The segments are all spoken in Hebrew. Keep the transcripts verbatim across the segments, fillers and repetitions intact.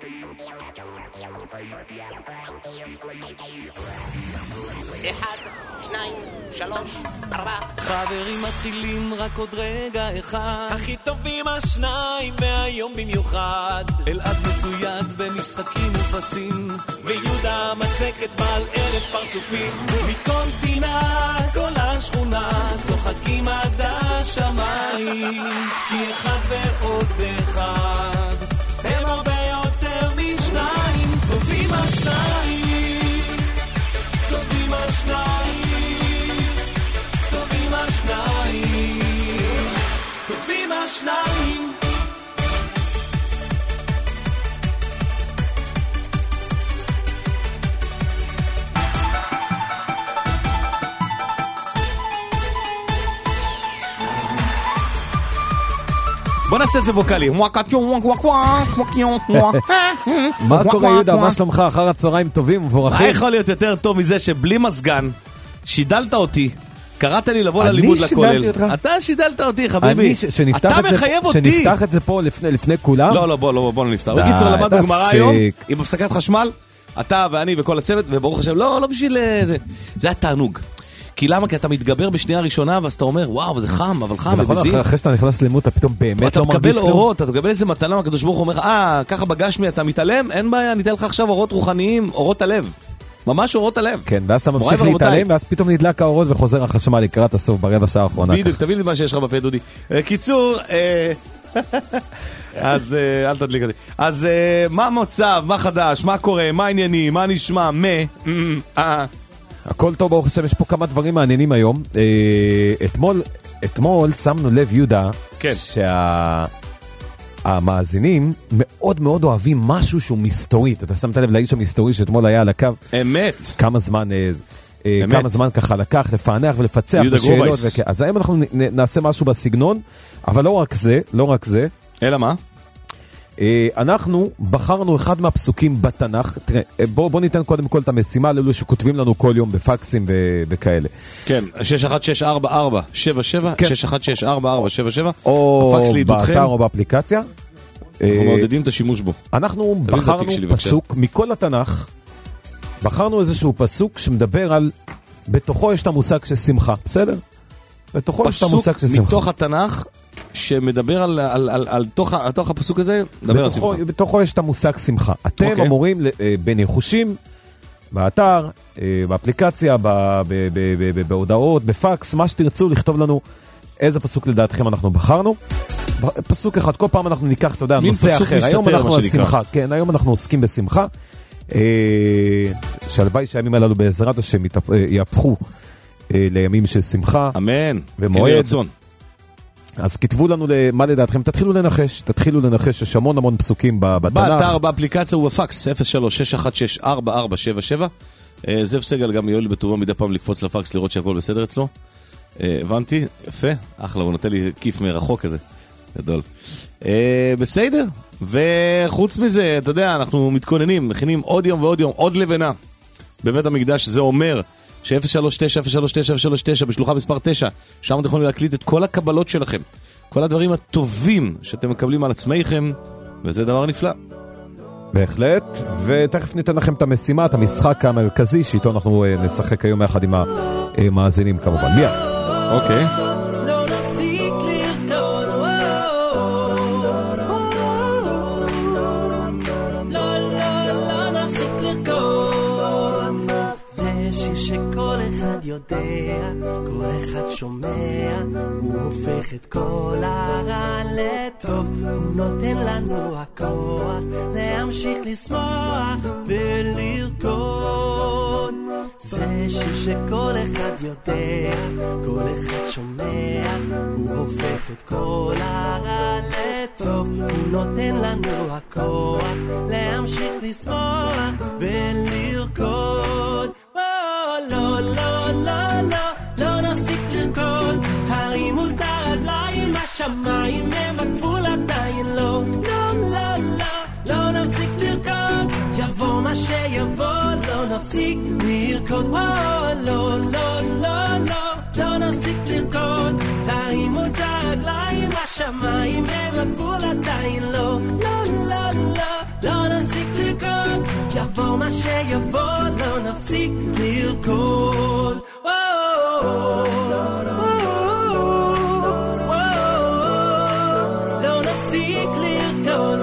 אחד, שניים, שלוש, ארבע. חברים מתחילים רק עוד רגע אחד. הכי טובים השניים והיום במיוחד. אלעד מצויד במשחקים ופסים, ויהודה מצקת בעל ערב פרצופים. מכל פינה כל השכונה צוחקים עד השמיים, כי אחד ועוד אחד הם הרבה יותר משניים. טובים השניים, טובים השניים, טובים השניים, טובים השניים. בוא נעשה את זה ווקלי. מה קורה יהודה? מה שלומך? אחר הצהריים טובים ומבורכים. מה יכול להיות יותר טוב מזה שבלי מזגן שידלת אותי, קראת לי לבוא ללימוד לכולל. אני שידלתי אותך? אתה שידלת אותי חביבי. אתה מחייב אותי. שנפתח את זה פה לפני כולם? לא, לא, בוא לא נפתח. בקיצור, למדנו גמרא היום עם הפסקת חשמל, אתה ואני וכל הצוות, וברוך השם, לא, לא בשביל זה. זה התענוג. כי למה? כי אתה מתגבר בשנייה הראשונה, ואז אתה אומר, וואו, זה חם, אבל חם, ובזים. אחרי שאתה נכנס לימוד, אתה פתאום באמת לא מרגיש כלום. אתה מקבל אורות, אתה מקבל איזה מתנה, הקדוש ברוך הוא אומר, אה, ככה בגשמי אתה מתעלם, אין בעיה, אני אתן לך עכשיו אורות רוחניים, אורות הלב. ממש אורות הלב. כן, ואז אתה ממשיך להתעלם, ואז פתאום נדלק האורות וחוזר החשמל לקראת הסוף ברבע שעה האחרונה. בדיוק, תביא לי מה שיש לך בפה, דודי. קיצור, אז אל תדליק אותי. אז מה המצב, מה חדש, מה קורה, מה העניינים, מה נשמע, מה, הכל טוב, ברוך השם, יש פה כמה דברים מעניינים היום. אתמול, אתמול שמנו לב, יהודה, כן. שהמאזינים מאוד מאוד אוהבים משהו שהוא מסתורית. אתה שמת לב לאיש המסתורי שאתמול היה על הקו. אמת. כמה זמן, אמת. כמה זמן ככה לקח לפענח ולפצח בשאלות. וכ... אז היום אנחנו נעשה משהו בסגנון, אבל לא רק זה, לא רק זה. אלא מה? אנחנו בחרנו אחד מהפסוקים בתנ"ך. תראה, בוא, בוא ניתן קודם כל את המשימה לאלו שכותבים לנו כל יום בפקסים וכאלה. כן, שש אחת שש ארבע ארבע שבע שבע, שש אחת שש ארבע ארבע שבע שבע, או באתר או באפליקציה. אנחנו מעודדים את השימוש בו. אנחנו בחרנו פסוק מכל התנ"ך, בחרנו איזשהו פסוק שמדבר על, בתוכו יש את המושג של שמחה, בסדר? בתוכו יש את המושג של שמחה. מתוך התנ"ך, שמדבר על, על, על, על תוך, תוך הפסוק הזה, מדבר בתוכו, על שמחה. בתוכו יש את המושג שמחה. אתם okay. אמורים בניחושים, באתר, באפליקציה, בהודעות, בפקס, מה שתרצו לכתוב לנו איזה פסוק לדעתכם אנחנו בחרנו. פסוק אחד, כל פעם אנחנו ניקח, אתה יודע, נושא אחר. היום אנחנו על שמחה. כן, היום אנחנו עוסקים בשמחה. שהלוואי שהימים הללו בעזרת השם יהפכו לימים של שמחה. אמן. ומועד. רצון. אז כתבו לנו מה לדעתכם, תתחילו לנחש, תתחילו לנחש, יש המון המון פסוקים בתנ"ך. באתר, באפליקציה ובפקס, אפס שלוש שש אחת שש ארבע ארבע שבע שבע. זאב סגל גם יועיל בטובו מדי פעם לקפוץ לפקס, לראות שהכל בסדר אצלו. הבנתי, יפה, אחלה, הוא נותן לי כיף מרחוק כזה, גדול. בסדר, וחוץ מזה, אתה יודע, אנחנו מתכוננים, מכינים עוד יום ועוד יום, עוד לבנה בבית המקדש, זה אומר ש-אפס שלוש תשע אפס שלוש תשע אפס שלוש תשע בשלוחה מספר תשע, שם אתם יכולים להקליט את כל הקבלות שלכם, כל הדברים הטובים שאתם מקבלים על עצמכם, וזה דבר נפלא. בהחלט, ותכף ניתן לכם את המשימה, את המשחק המרכזי, שאיתו אנחנו נשחק היום יחד עם המאזינים כמובן. מיד. אוקיי. כל אחד שומע, הוא הופך את כל הרע לטוב, הוא נותן לנו הכוח להמשיך לשמוח ולרקוד. זה שיר שכל אחד יודע, כל אחד שומע, הוא הופך את כל הרע לטוב, הוא נותן לנו הכוח להמשיך לשמוח ולרקוד. לא, לא, לא, לא, לא נפסיק לרקוד, תרימו את הרגליים, השמיים הם הגבול עדיין לא, לא, לא, לא, לא נפסיק לרקוד, יבוא מה שיבוא, לא נפסיק לרקוד, לא, לא, לא, לא, לא נפסיק לרקוד, תרימו את הרגליים, השמיים הם הגבול עדיין לא, לא, לא, לא, לא נפסיק שיבוא לא נפסיק לרקוד. לא נפסיק לרקוד.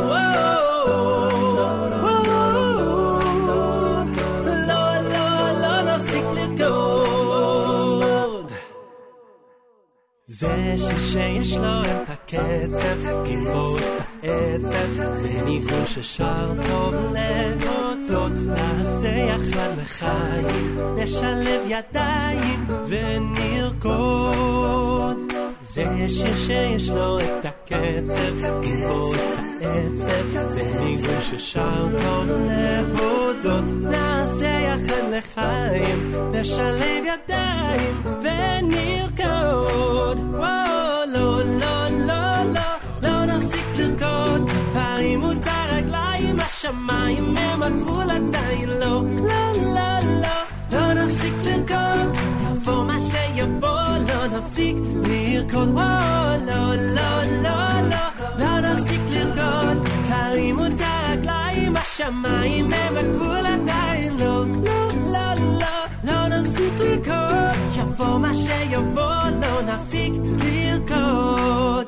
לא, לא, לא נפסיק לרקוד. זה שיש לו את הקצב, גיבור את העצב, זה ניגון ששר טוב להודות, נעשה יחד לחיים, נשלב ידיים ונרקוד. זה שיר שיש לו את הקצב, גיבור את העצב, זה ניגון ששר טוב להודות, נעשה יחד לחיים, נשלב ידיים ונרקוד. וואו, לא, לא, לא, לא, לא נפסיק לרקוד, תרימו את הרגליים, השמיים הם הגבול עדיין לא, לא, לא, לא, לא נפסיק לרקוד, יבוא מה שיבוא, לא נפסיק לרקוד. וואו, לא, לא, לא, לא, לא נפסיק לרקוד, תרימו את הרגליים, השמיים הם הגבול עדיין לא, לא, לא, לא, לא נפסיק לרקוד, יבוא מה שיבוא, לא נפסיק לרקוד.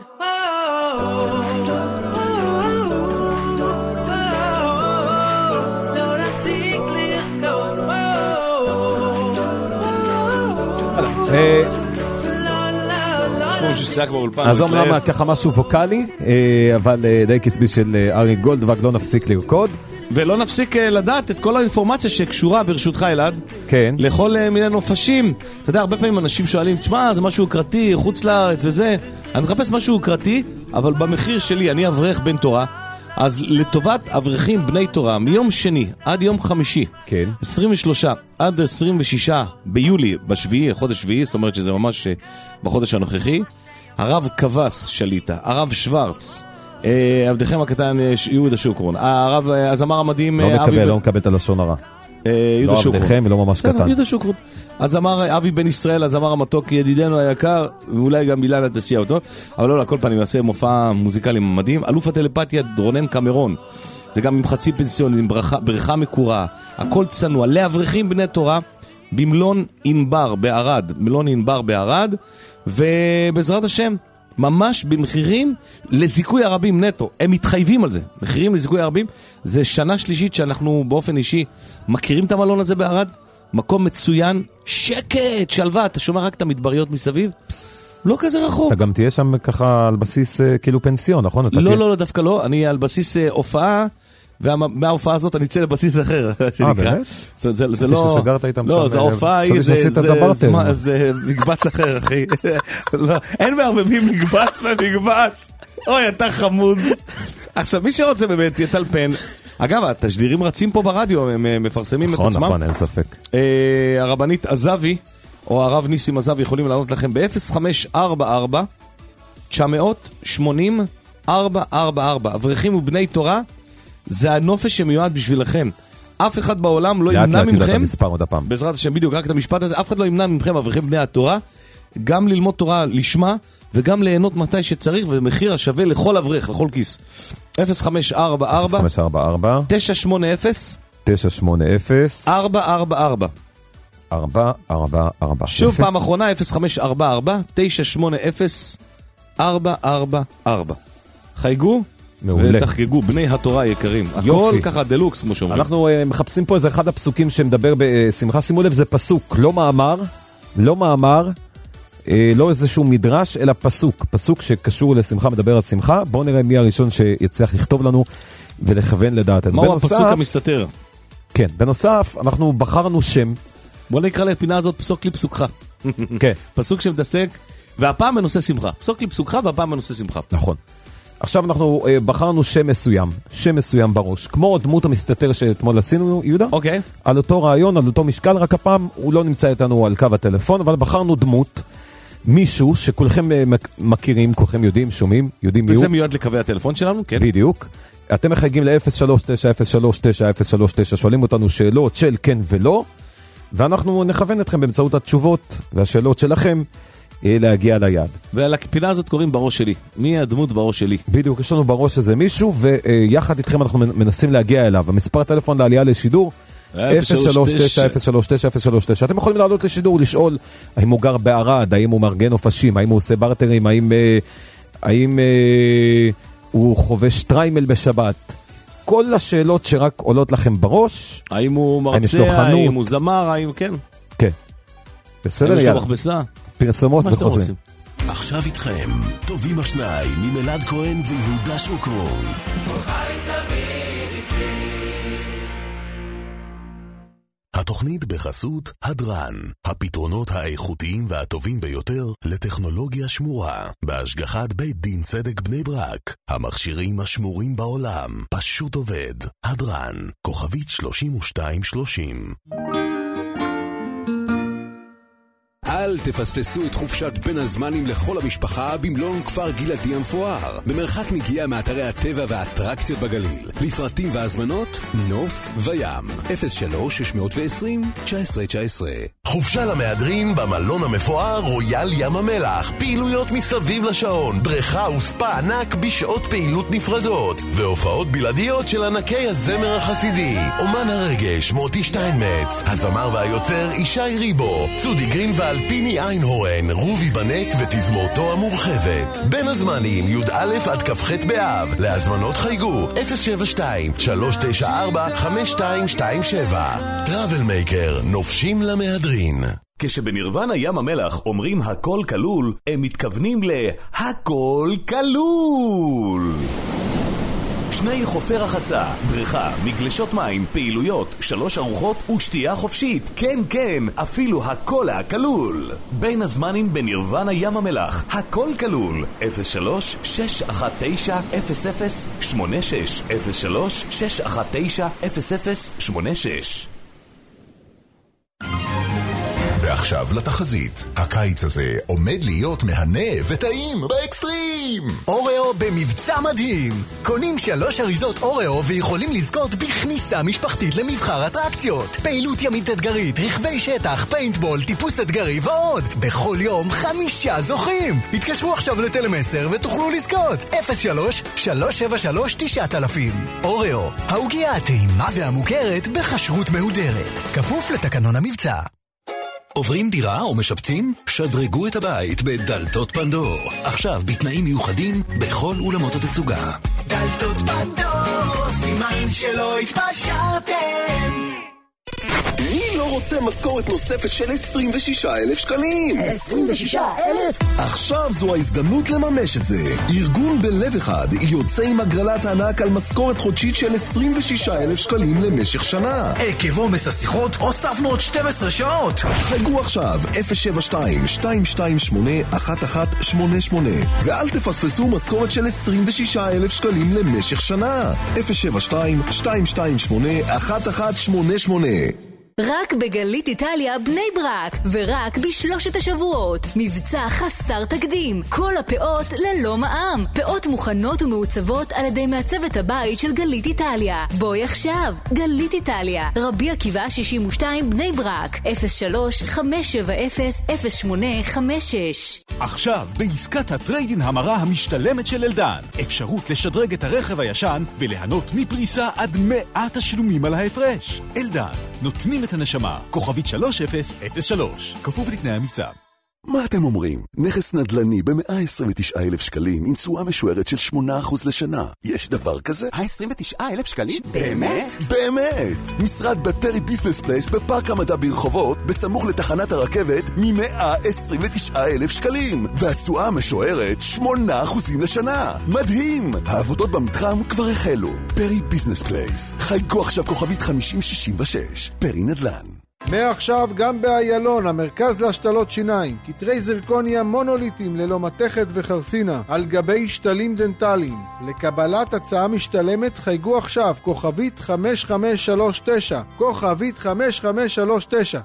לא נפסיק לרקוד. אז אומנם ככה משהו ווקלי, אבל די קצבי של ארי גולדוואג, לא נפסיק לרקוד. ולא נפסיק לדעת את כל האינפורמציה שקשורה ברשותך אלעד, כן, לכל מיני נופשים. אתה יודע, הרבה פעמים אנשים שואלים, תשמע, זה משהו קראתי, חוץ לארץ וזה. אני מחפש משהו קראתי, אבל במחיר שלי, אני אברך בן תורה, אז לטובת אברכים בני תורה, מיום שני עד יום חמישי, כן, עשרים ושלושה עד עשרים ושישה ביולי, בשביעי, חודש שביעי, זאת אומרת שזה ממש בחודש הנוכחי, הרב כבס שליטה, הרב שוורץ, עבדכם הקטן יהודה שוקרון, הרב הזמר המדהים, לא מקבל, לא מקבל את הלשון הרע, יהודה שוקרון, לא עבדכם ולא ממש קטן, יהודה שוקרון, הזמר אבי בן ישראל, הזמר המתוק, ידידנו היקר, ואולי גם אילנה תסיע אותו, אבל לא, לכל פעמים יעשה מופע מוזיקלי מדהים. אלוף הטלפתיה רונן קמרון, זה גם עם חצי פנסיון, עם ברכה, ברכה מקורה, הכל צנוע, לאברכים בני תורה, במלון אינבר בערד, מלון אינבר בערד, ובעזרת השם, ממש במחירים לזיכוי הרבים נטו, הם מתחייבים על זה, מחירים לזיכוי הרבים. זה שנה שלישית שאנחנו באופן אישי מכירים את המלון הזה בערד, מקום מצוין, שקט, שלווה, אתה שומע רק את המדבריות מסביב, לא כזה רחוק. אתה גם תהיה שם ככה על בסיס כאילו פנסיון, נכון? לא, לא, לא, דווקא לא, אני על בסיס הופעה, ומההופעה הזאת אני אצא לבסיס אחר. אה, באמת? זה לא... חשבתי שסגרת איתם שם. לא, זה ההופעה היא, זה מקבץ אחר, אחי. אין מערבבים מקבץ ומקבץ. אוי, אתה חמוד. עכשיו, מי שרוצה באמת יטלפן, אגב, התשדירים רצים פה ברדיו, הם מפרסמים את עצמם. נכון, נכון, אין ספק. הרבנית עזבי, או הרב ניסים עזבי, יכולים לענות לכם ב-אפס חמש ארבע ארבע תשע שמונים ארבע ארבע ארבע. אברכים ובני תורה, זה הנופש שמיועד בשבילכם. אף אחד בעולם לא ימנע ממכם, בעזרת השם, בדיוק, רק את המשפט הזה, אף אחד לא ימנע ממכם, אברכים בני התורה, גם ללמוד תורה לשמה, וגם ליהנות מתי שצריך, ומחיר השווה לכל אברך, לכל כיס. אפס חמש ארבע ארבע תשע שמונה אפס תשע שמונה אפס ארבע ארבע ארבע ארבע ארבע ארבע. שוב פעם אחרונה, אפס חמש ארבע ארבע תשע שמונה אפס ארבע ארבע ארבע. חייגו ותחגגו, בני התורה יקרים. הכל ככה דלוקס, כמו שאומרים. אנחנו מחפשים פה איזה אחד הפסוקים שמדבר בשמחה. שימו לב, זה פסוק, לא מאמר, לא מאמר, לא איזשהו מדרש, אלא פסוק. פסוק שקשור לשמחה, מדבר על שמחה. בואו נראה מי הראשון שיצליח לכתוב לנו ולכוון לדעתנו. מהו הפסוק המסתתר? כן, בנוסף, אנחנו בחרנו שם. בוא נקרא לפינה הזאת פסוק לי פסוקך. כן. פסוק שמתעסק, והפעם בנושא שמחה. פסוק לי פסוקך והפעם בנושא שמחה. נכון. עכשיו אנחנו uh, בחרנו שם מסוים, שם מסוים בראש, כמו דמות המסתתר שאתמול עשינו, יהודה. אוקיי. Okay. על אותו רעיון, על אותו משקל, רק הפעם הוא לא נמצא איתנו על קו הטלפון, אבל בחרנו דמות, מישהו שכולכם uh, מכירים, כולכם יודעים, שומעים, יודעים מי הוא. וזה מיועד לקווי הטלפון שלנו, כן. בדיוק. אתם מחייגים ל-אפס שלוש תשע אפס שלוש תשע אפס שלוש תשע, שואלים אותנו שאלות של כן ולא, ואנחנו נכוון אתכם באמצעות התשובות והשאלות שלכם, להגיע ליד. ועל הפינה הזאת קוראים בראש שלי. מי הדמות בראש שלי? בדיוק, יש לנו בראש איזה מישהו, ויחד איתכם אנחנו מנסים להגיע אליו. המספר הטלפון לעלייה לשידור, אפס שלוש תשע אפס שלוש תשע אפס שלוש תשע. אתם יכולים לעלות לשידור, לשאול האם הוא גר בערד, האם הוא מארגן אופשים, האם הוא עושה ברטרים, האם, האם הוא חובש טריימל בשבת. כל השאלות שרק עולות לכם בראש. האם הוא מרצה, האם הוא זמר, האם כן. כן. בסדר, האם יש לו מכבסה? פרסומות וחוזרים. עכשיו איתכם, טובים השניים, ממלעד כהן ויהודה שוקרון. התוכנית בחסות הדרן, הפתרונות האיכותיים והטובים ביותר לטכנולוגיה שמורה, בהשגחת בית דין צדק בני ברק, המכשירים השמורים בעולם, פשוט עובד. הדרן, כוכבית שלושים ושתיים שלושים. אל תפספסו את חופשת בין הזמנים לכל המשפחה במלון כפר גלעדי המפואר, במרחק נגיעה מאתרי הטבע והאטרקציות בגליל. לפרטים והזמנות, נוף וים. אפס שלוש שש עשרים תשע עשרה תשע עשרה. חופשה למהדרין במלון המפואר רויאל ים המלח. פעילויות מסביב לשעון, בריכה וספה ענק בשעות פעילות נפרדות, והופעות בלעדיות של ענקי הזמר החסידי. אומן הרגש מוטי שטיינמץ, הזמר והיוצר ישי ריבו, צודי גרין ואלפיני איינהורן, רובי בנק ותזמורתו המורחבת. בין הזמנים י"א עד כ"ח באב. להזמנות חייגו אפס שבע שתיים שלוש תשע ארבע חמש שתיים שתיים שבע. טראבל מייקר, נופשים למהדרין. כשבנירוונה ים המלח אומרים הכל כלול, הם מתכוונים להכל כלול. שני חופי רחצה, בריכה, מגלשות מים, פעילויות, שלוש ארוחות ושתייה חופשית. כן, כן, אפילו הכל הכלול. בין הזמנים בנירוונה ים המלח, הכל כלול. אפס שלוש שש אחת תשע אפס אפס שמונה שש אפס שלוש שש אחת תשע אפס אפס שמונה שש. ועכשיו לתחזית. הקיץ הזה עומד להיות מהנה וטעים באקסטרים. אוריאו במבצע מדהים. קונים שלוש אריזות אוריאו ויכולים לזכות בכניסה משפחתית למבחר אטרקציות. פעילות ימית אתגרית, רכבי שטח, פיינטבול, טיפוס אתגרי ועוד. בכל יום חמישה זוכים. התקשרו עכשיו לטלמסר ותוכלו לזכות. אפס שלוש שלוש שבע שלוש תשע אלפים. אוריאו, העוגיה הטעימה והמוכרת בחשרות מהודרת. כפוף לתקנון המבצע. עוברים דירה או משפצים? שדרגו את הבית בדלתות פנדור. עכשיו בתנאים מיוחדים בכל אולמות התצוגה. דלתות פנדור, סימן שלא התפשרתם. מי לא רוצה משכורת נוספת של עשרים ושישה אלף שקלים? עשרים ושישה אלף? עכשיו זו ההזדמנות לממש את זה. ארגון בלב אחד יוצא עם הגרלת הענק על משכורת חודשית של עשרים ושישה אלף שקלים למשך שנה. עקב עומס השיחות הוספנו עוד שתים עשרה שעות. חייגו עכשיו אפס שבע שתיים שתיים שתיים שמונה אחת אחת שמונה שמונה ואל תפספסו משכורת של עשרים ושישה אלף שקלים למשך שנה. אפס שבע שתיים שתיים שתיים שמונה אחת אחת שמונה שמונה. רק בגלית איטליה בני ברק, ורק בשלושת השבועות. מבצע חסר תקדים. כל הפאות ללא מע"מ. פאות מוכנות ומעוצבות על ידי מעצבת הבית של גלית איטליה. בואי עכשיו. גלית איטליה. רבי עקיבא שישים ושתיים בני ברק. אפס שלוש חמש שבע אפס אפס שמונה חמש שש. עכשיו, בעסקת הטריידין המרה המשתלמת של אלדן. אפשרות לשדרג את הרכב הישן וליהנות מפריסה עד מאה תשלומים על ההפרש. אלדן, נותנים את הנשמה. כוכבית שלוש אפס אפס שלוש. כפוף לתנאי המבצע. מה אתם אומרים? נכס נדל"ני ב-מאה עשרים ותשעה אלף שקלים עם תשואה משוערת של שמונה אחוז לשנה. יש דבר כזה? מאה עשרים ותשעה אלף שקלים? באמת? באמת! משרד בפרי ביזנס פלייס בפארק המדע ברחובות, בסמוך לתחנת הרכבת, מ-מאה עשרים ותשעה אלף שקלים. והתשואה המשוערת שמונה אחוזים לשנה. מדהים! העבודות במתחם כבר החלו. פרי ביזנס פלייס. חייגו עכשיו כוכבית חמישים שישים ושש. פרי נדל"ן. מעכשיו גם באיילון, המרכז להשתלות שיניים, קטרי זרקוניה מונוליטים ללא מתכת וחרסינה, על גבי שתלים דנטליים. לקבלת הצעה משתלמת חייגו עכשיו, כוכבית חמש חמש שלוש תשע, כוכבית חמש חמש שלוש תשע.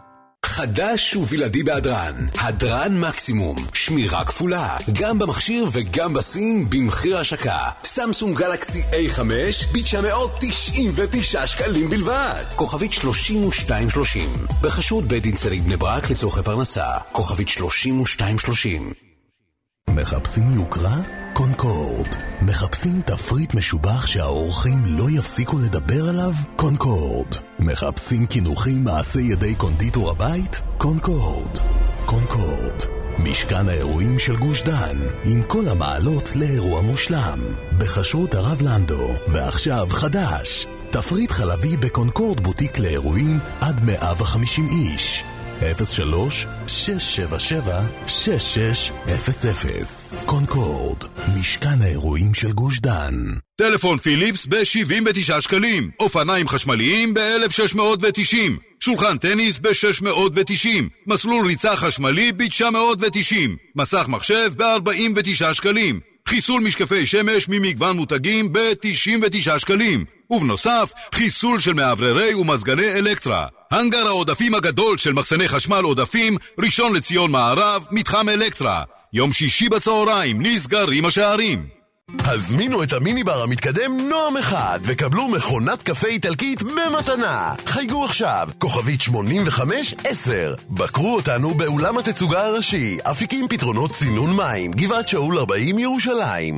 חדש ובלעדי בהדרן, הדרן מקסימום, שמירה כפולה, גם במכשיר וגם בסין במחיר השקה. סמסונג גלקסי איי חמש ב-תשע מאות תשעים ותשעה שקלים בלבד. כוכבית שלושים ושתיים שלושים, בחשוד בית דין צדק בני ברק לצורכי פרנסה. כוכבית שלושים ושתיים שלושים. מחפשים יוקרה? קונקורד. מחפשים תפריט משובח שהאורחים לא יפסיקו לדבר עליו? קונקורד. מחפשים כינוחים מעשי ידי קונדיטור הבית? קונקורד. קונקורד. משכן האירועים של גוש דן, עם כל המעלות לאירוע מושלם. בחשרות הרב לנדו, ועכשיו חדש. תפריט חלבי בקונקורד בוטיק לאירועים עד מאה וחמישים איש. אפס שלוש שש שבע שבע שש שש אפס אפס. קונקורד, משכן האירועים של גוש דן. טלפון פיליפס ב-שבעים ותשעה שקלים, אופניים חשמליים ב-אלף שש מאות ותשעים, שולחן טניס ב-שש מאות ותשעים, מסלול ריצה חשמלי ב-תשע מאות ותשעים, מסך מחשב ב-ארבעים ותשעה שקלים, חיסול משקפי שמש ממגוון מותגים ב-תשעים ותשעה שקלים, ובנוסף חיסול של מעבררי ומזגני אלקטרה. הנגר העודפים הגדול של מחסני חשמל עודפים, ראשון לציון מערב, מתחם אלקטרה. יום שישי בצהריים נסגרים השערים. הזמינו את המיניבר המתקדם נועם אחד וקבלו מכונת קפה איטלקית במתנה. חייגו עכשיו, כוכבית שמונים וחמש עשר. בקרו אותנו באולם התצוגה הראשי, אפיקים פתרונות צינון מים, גבעת שאול ארבעים ירושלים.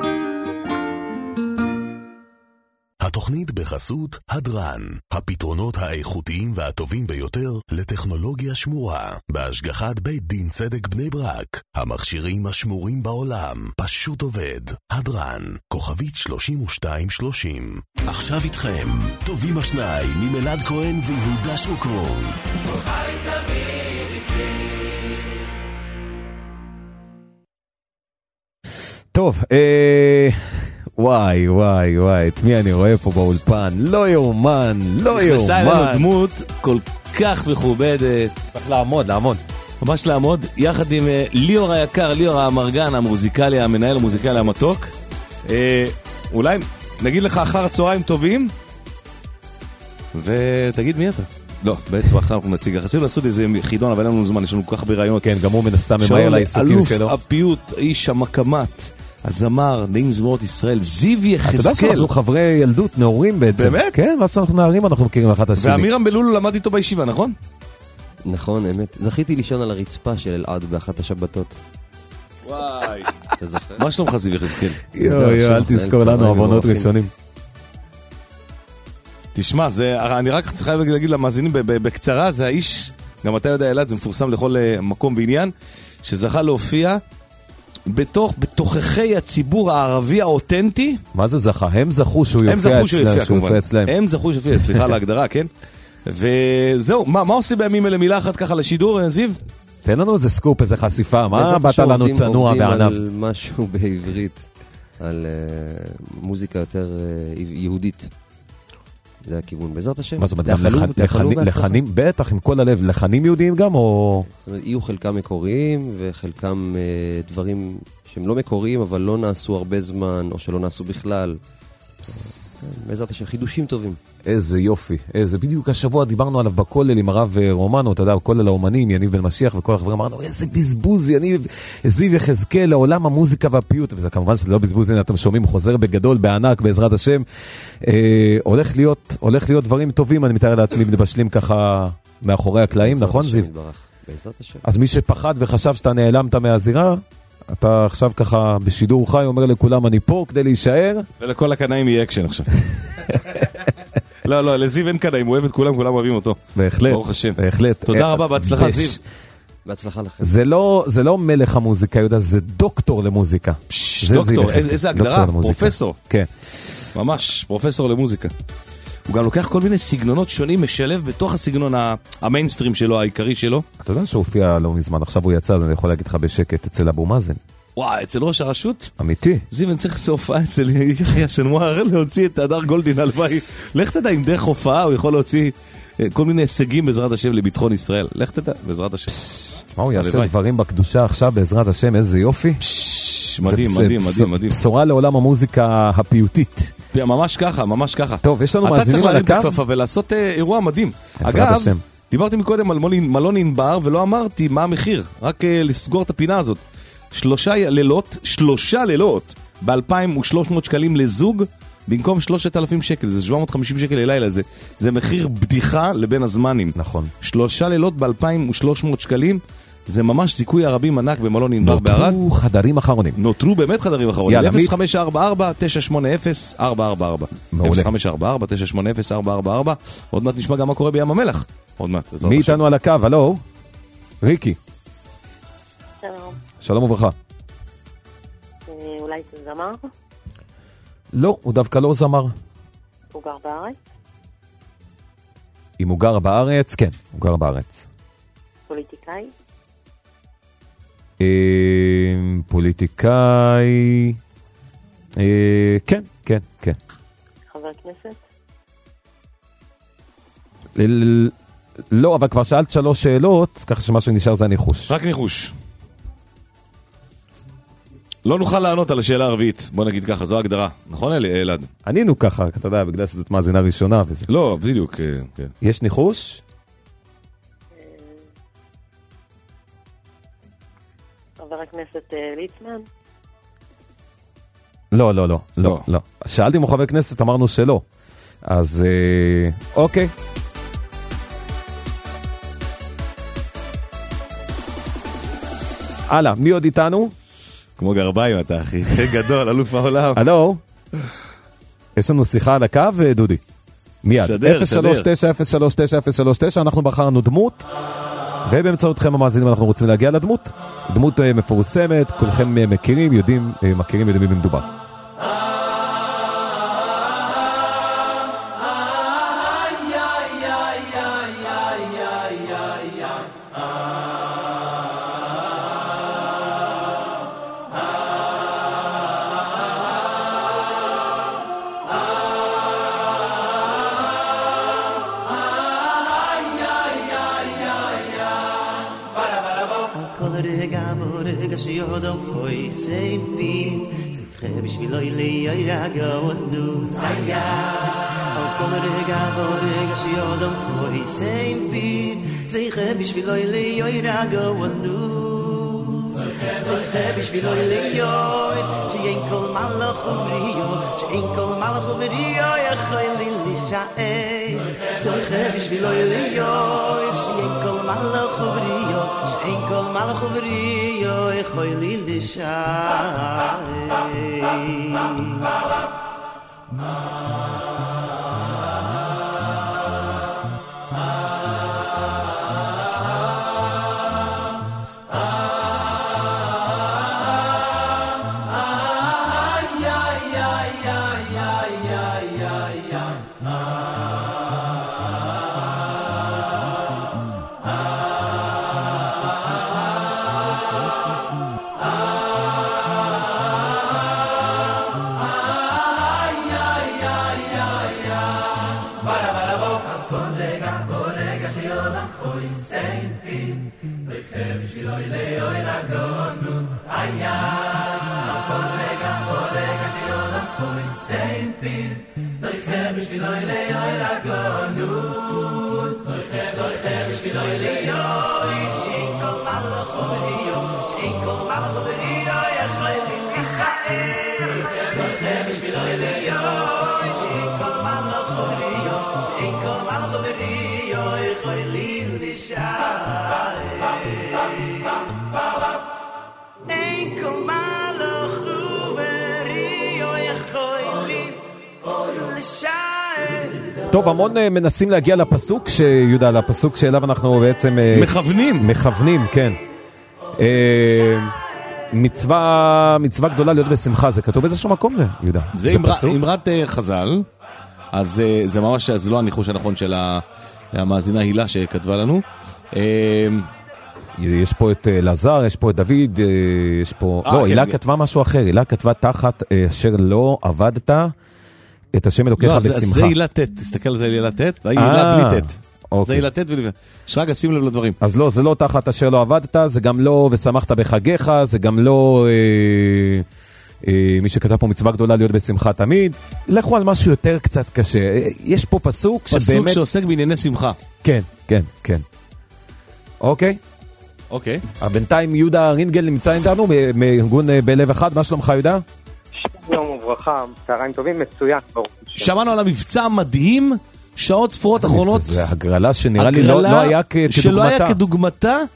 התוכנית בחסות הדרן, הפתרונות האיכותיים והטובים ביותר לטכנולוגיה שמורה, בהשגחת בית דין צדק בני ברק, המכשירים השמורים בעולם, פשוט עובד. הדרן, כוכבית שלושים ושתיים שלושים. עכשיו איתכם, טובים השניים ממלעד כהן ויהודה שוקרון. טוב, אה... וואי וואי וואי, את מי אני רואה פה באולפן? לא יאומן, לא יאומן. נכנסה אלינו דמות כל כך מכובדת. צריך לעמוד, לעמוד. ממש לעמוד, יחד עם ליאור היקר, ליאור המרגן, המוזיקלי, המנהל המוזיקלי המתוק. אה, אולי נגיד לך אחר הצהריים טובים, ותגיד מי אתה? לא, בעצם עכשיו אנחנו נציג. רצינו לעשות איזה חידון, אבל אין לנו זמן, יש לנו כל כך ברעיונות. כן, גם הוא מנסה ממהר לעיסוקים שלו. אלוף הפיוט, איש המקמת. הזמר, נעים זמורות ישראל, זיו יחזקאל. אתה יודע שאנחנו חברי ילדות נעורים בעצם. באמת? כן, ואז אנחנו נערים, אנחנו מכירים אחת השני. ואמירם בלולו למד איתו בישיבה, נכון? נכון, אמת. זכיתי לישון על הרצפה של אלעד באחת השבתות. וואי. אתה זוכר? מה שלומך זיו יחזקאל? יואו, יואו, אל תזכור לנו עוונות ראשונים. תשמע, אני רק צריך להגיד למאזינים בקצרה, זה האיש, גם אתה יודע אלעד, זה מפורסם לכל מקום ועניין, שזכה להופיע בתוך, בתוככי הציבור הערבי האותנטי. מה זה זכה? הם זכו שהוא יופיע אצלהם. הם זכו שהוא יופיע, סליחה על ההגדרה, כן? וזהו, מה, מה עושה בימים אלה? מילה אחת ככה לשידור, זיו? תן לנו איזה סקופ, איזה חשיפה, מה באת לנו צנוע בענב? עובדים על משהו בעברית, על uh, מוזיקה יותר uh, יהודית. זה הכיוון, בעזרת השם. מה זאת אומרת, לחנים, בטח עם כל הלב, לחנים יהודיים גם או... זאת אומרת, יהיו חלקם מקוריים וחלקם uh, דברים שהם לא מקוריים, אבל לא נעשו הרבה זמן, או שלא נעשו בכלל. בעזרת השם, חידושים טובים. איזה יופי, איזה, בדיוק השבוע דיברנו עליו בכולל עם הרב רומנו, אתה יודע, כולל האומנים, יניב בן משיח וכל החברים, אמרנו, איזה בזבוז, יניב, זיו יחזקאל לעולם המוזיקה והפיוט, וזה כמובן שזה לא בזבוז, הנה אתם שומעים, חוזר בגדול, בענק, בעזרת השם, אה, הולך להיות, הולך להיות דברים טובים, אני מתאר לעצמי, מבשלים ככה מאחורי הקלעים, נכון זיו? בעזרת השם. אז מי שפחד וחשב שאתה נעלמת מהזירה, אתה עכשיו ככה בשידור חי, אומר לכולם, אני פה כדי להישאר. ולכל הקנאים יהיה אקשן עכשיו. לא, לא, לזיו אין קנאים, הוא אוהב את כולם, כולם אוהבים אותו. בהחלט. ברוך השם. בהחלט. תודה רבה, בהצלחה זיו. בהצלחה לכם. זה לא, זה לא מלך המוזיקה, יהודה, זה דוקטור למוזיקה. דוקטור, איזה הגדרה, פרופסור. כן. ממש, פרופסור למוזיקה. הוא גם לוקח כל מיני סגנונות שונים, משלב בתוך הסגנון המיינסטרים שלו, העיקרי שלו. אתה יודע שהוא הופיע לא מזמן, עכשיו הוא יצא, אז אני יכול להגיד לך בשקט, אצל אבו מאזן. וואי, אצל ראש הרשות? אמיתי. זיו, אני צריך לעשות הופעה אצל יחיא סנוואר, להוציא את הדר גולדין הלוואי. לך תדע, עם דרך הופעה הוא יכול להוציא כל מיני הישגים בעזרת השם לביטחון ישראל. לך תדע, בעזרת השם. מה הוא יעשה דברים בקדושה עכשיו בעזרת השם, איזה יופי. מדהים, מדהים, מדהים, מדהים. בשורה לעולם המוזיקה הפיוטית. ממש ככה, ממש ככה. טוב, יש לנו מאזינים על הקו. אתה צריך להרים בכפפה ולעשות אירוע מדהים. אגב, דיברתי מקודם על מלון ענבר ולא אמרתי מה המחיר, רק לסגור את הפינה הזאת. שלושה לילות, שלושה לילות, ב-אלפיים ושלוש מאות שקלים לזוג, במקום שלושת אלפים שקל, זה שבע מאות וחמישים שקל ללילה, זה, זה מחיר בדיחה לבין הזמנים. נכון. שלושה לילות ב-אלפיים ושלוש מאות שקלים, זה ממש זיכוי הרבים ענק במלון ענבר בערד. נותרו חדרים אחרונים. נותרו באמת חדרים אחרונים. יאללה, אפס חמש ארבע ארבע תשע שמונה אפס ארבע ארבע ארבע. אפס חמש ארבע ארבע תשע שמונה אפס ארבע ארבע ארבע. עוד מעט נשמע גם מה קורה בים המלח. עוד מעט. מי איתנו על הקו? הלו? ריקי. שלום. שלום וברכה. אולי זה זמר? לא, הוא דווקא לא זמר. הוא גר בארץ? אם הוא גר בארץ, כן, הוא גר בארץ. פוליטיקאי? פוליטיקאי... כן, כן, כן. חבר כנסת? לא, אבל כבר שאלת שלוש שאלות, ככה שמה שנשאר זה הניחוש. רק ניחוש. לא נוכל לענות על השאלה הרביעית, בוא נגיד ככה, זו ההגדרה, נכון אלעד? ענינו ככה, אתה יודע, בגלל שזאת מאזינה ראשונה וזה. לא, בדיוק, כן. יש ניחוש? חבר הכנסת ליצמן? לא, לא, לא, לא, לא. שאלתי אם הוא חבר כנסת, אמרנו שלא. אז אוקיי. הלאה, מי עוד איתנו? כמו גרביים אתה, אחי. גדול, אלוף העולם. הלו? יש לנו שיחה על הקו, דודי? מיד. שדר, אפס שלוש תשע אפס שלוש תשע אפס שלוש תשע, אנחנו בחרנו דמות, ובאמצעותכם המאזינים אנחנו רוצים להגיע לדמות. דמות מפורסמת, כולכם מכירים, יודעים, מכירים, יודעים במדובר. בשבילו ילי רגע ונוס היה על כל רגע ורגע שיודם חוי סיימפי זיכה בשבילו ילי רגע ונוס זיכה בשבילו ילי שאין כל מלך ובריאו שאין כל מלך ובריאו יכול לי לשאי זיכה בשבילו ילי שאין כל מלך ובריאו שאין כל מלך ובריאו יכול לי לשאי טוב, המון מנסים להגיע לפסוק, שיודע, לפסוק שאליו אנחנו בעצם... מכוונים. מכוונים, כן. מצווה, מצווה גדולה להיות בשמחה, זה כתוב באיזשהו מקום, יהודה? זה אמרת חז"ל, אז זה ממש, זה לא הניחוש הנכון של המאזינה הילה שכתבה לנו. יש פה את אלעזר, יש פה את דוד, יש פה... לא, הילה כתבה משהו אחר, הילה כתבה תחת אשר לא עבדת את השם אלוקיך בשמחה. זה הילה תת, תסתכל על זה הילה תת, זה הילה בלי תת. זה הילה תת ולבד. שרגע, שים לב לדברים. אז לא, זה לא תחת אשר לא עבדת, זה גם לא ושמחת בחגיך, זה גם לא מי שכתב פה מצווה גדולה להיות בשמחה תמיד. לכו על משהו יותר קצת קשה. יש פה פסוק שבאמת... פסוק שעוסק בענייני שמחה. כן, כן, כן. אוקיי. אוקיי. בינתיים יהודה רינגל נמצא איתנו מארגון בלב אחד. מה שלומך יהודה? שלום וברכה, צהריים טובים, מצוין. שמענו על המבצע המדהים, שעות ספורות אחרונות. זה הגרלה שנראה לי לא היה כדוגמתה. שלא היה כדוגמתה,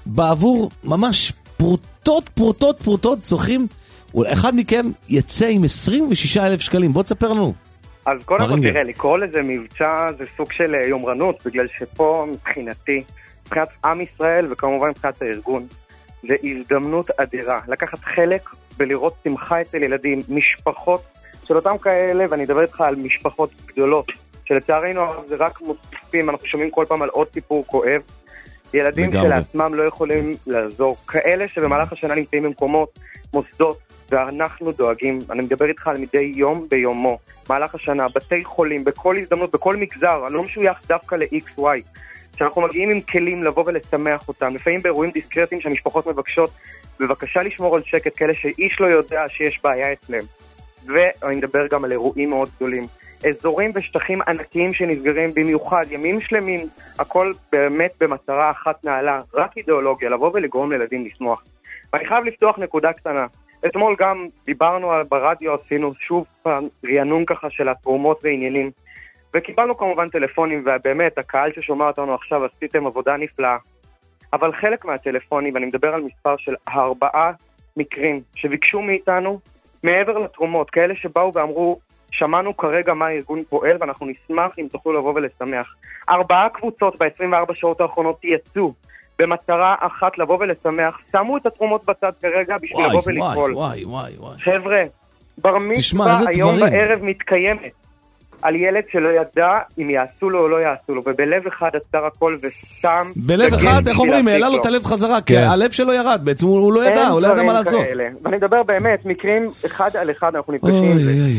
בעבור ממש פרוטות, פרוטות, פרוטות, זוכים, אחד מכם יצא עם עשרים ושישה אלף שקלים. בוא תספר לנו. אז קודם כל תראה, לקרוא לזה מבצע זה סוג של יומרנות, בגלל שפה מבחינתי, מבחינת עם ישראל וכמובן מבחינת הארגון, זה הזדמנות אדירה. לקחת חלק בלראות שמחה אצל ילדים, משפחות של אותם כאלה, ואני אדבר איתך על משפחות גדולות, שלצערנו זה רק מוסיפים, אנחנו שומעים כל פעם על עוד סיפור כואב, ילדים לגמרי. שלעצמם לא יכולים לעזור, כאלה שבמהלך השנה נמצאים במקומות, מוסדות, ואנחנו דואגים, אני מדבר איתך על מדי יום ביומו, מהלך השנה, בתי חולים, בכל הזדמנות, בכל מגזר, אני לא משוייך דווקא ל-אקס וואי, שאנחנו מגיעים עם כלים לבוא ולשמח אותם, לפעמים באירועים דיסקרטיים שהמשפחות מבקשות, בבקשה לשמור על שקט, כאלה שאיש לא יודע שיש בעיה אצלם. ואני מדבר גם על אירועים מאוד גדולים. אזורים ושטחים ענקיים שנסגרים במיוחד, ימים שלמים, הכל באמת במטרה אחת נעלה, רק אידיאולוגיה, לבוא ולגרום לילדים לשמוח. ואני חייב לפתוח נקודה קטנה. אתמול גם דיברנו ברדיו, עשינו שוב פעם רענון ככה של התרומות ועניינים, וקיבלנו כמובן טלפונים, ובאמת הקהל ששומע אותנו עכשיו עשיתם עבודה נפלאה. אבל חלק מהטלפונים, ואני מדבר על מספר של ארבעה מקרים שביקשו מאיתנו, מעבר לתרומות, כאלה שבאו ואמרו, שמענו כרגע מה הארגון פועל, ואנחנו נשמח אם תוכלו לבוא ולשמח. ארבעה קבוצות ב-עשרים וארבע שעות האחרונות יצאו, במטרה אחת לבוא ולשמח, שמו את התרומות בצד כרגע בשביל וואי, לבוא ולפעול. וואי, וואי, וואי. חבר'ה, בר מצווה היום דברים. בערב מתקיימת על ילד שלא ידע אם יעשו לו או לא יעשו לו, ובלב אחד עצר הכל ושם... בלב אחד, איך אומרים, העלה לו את הלב חזרה, כי הלב שלו ירד, בעצם הוא לא ידע, הוא לא ידע מה לעשות. ואני מדבר באמת, מקרים אחד על אחד אנחנו נפגשים.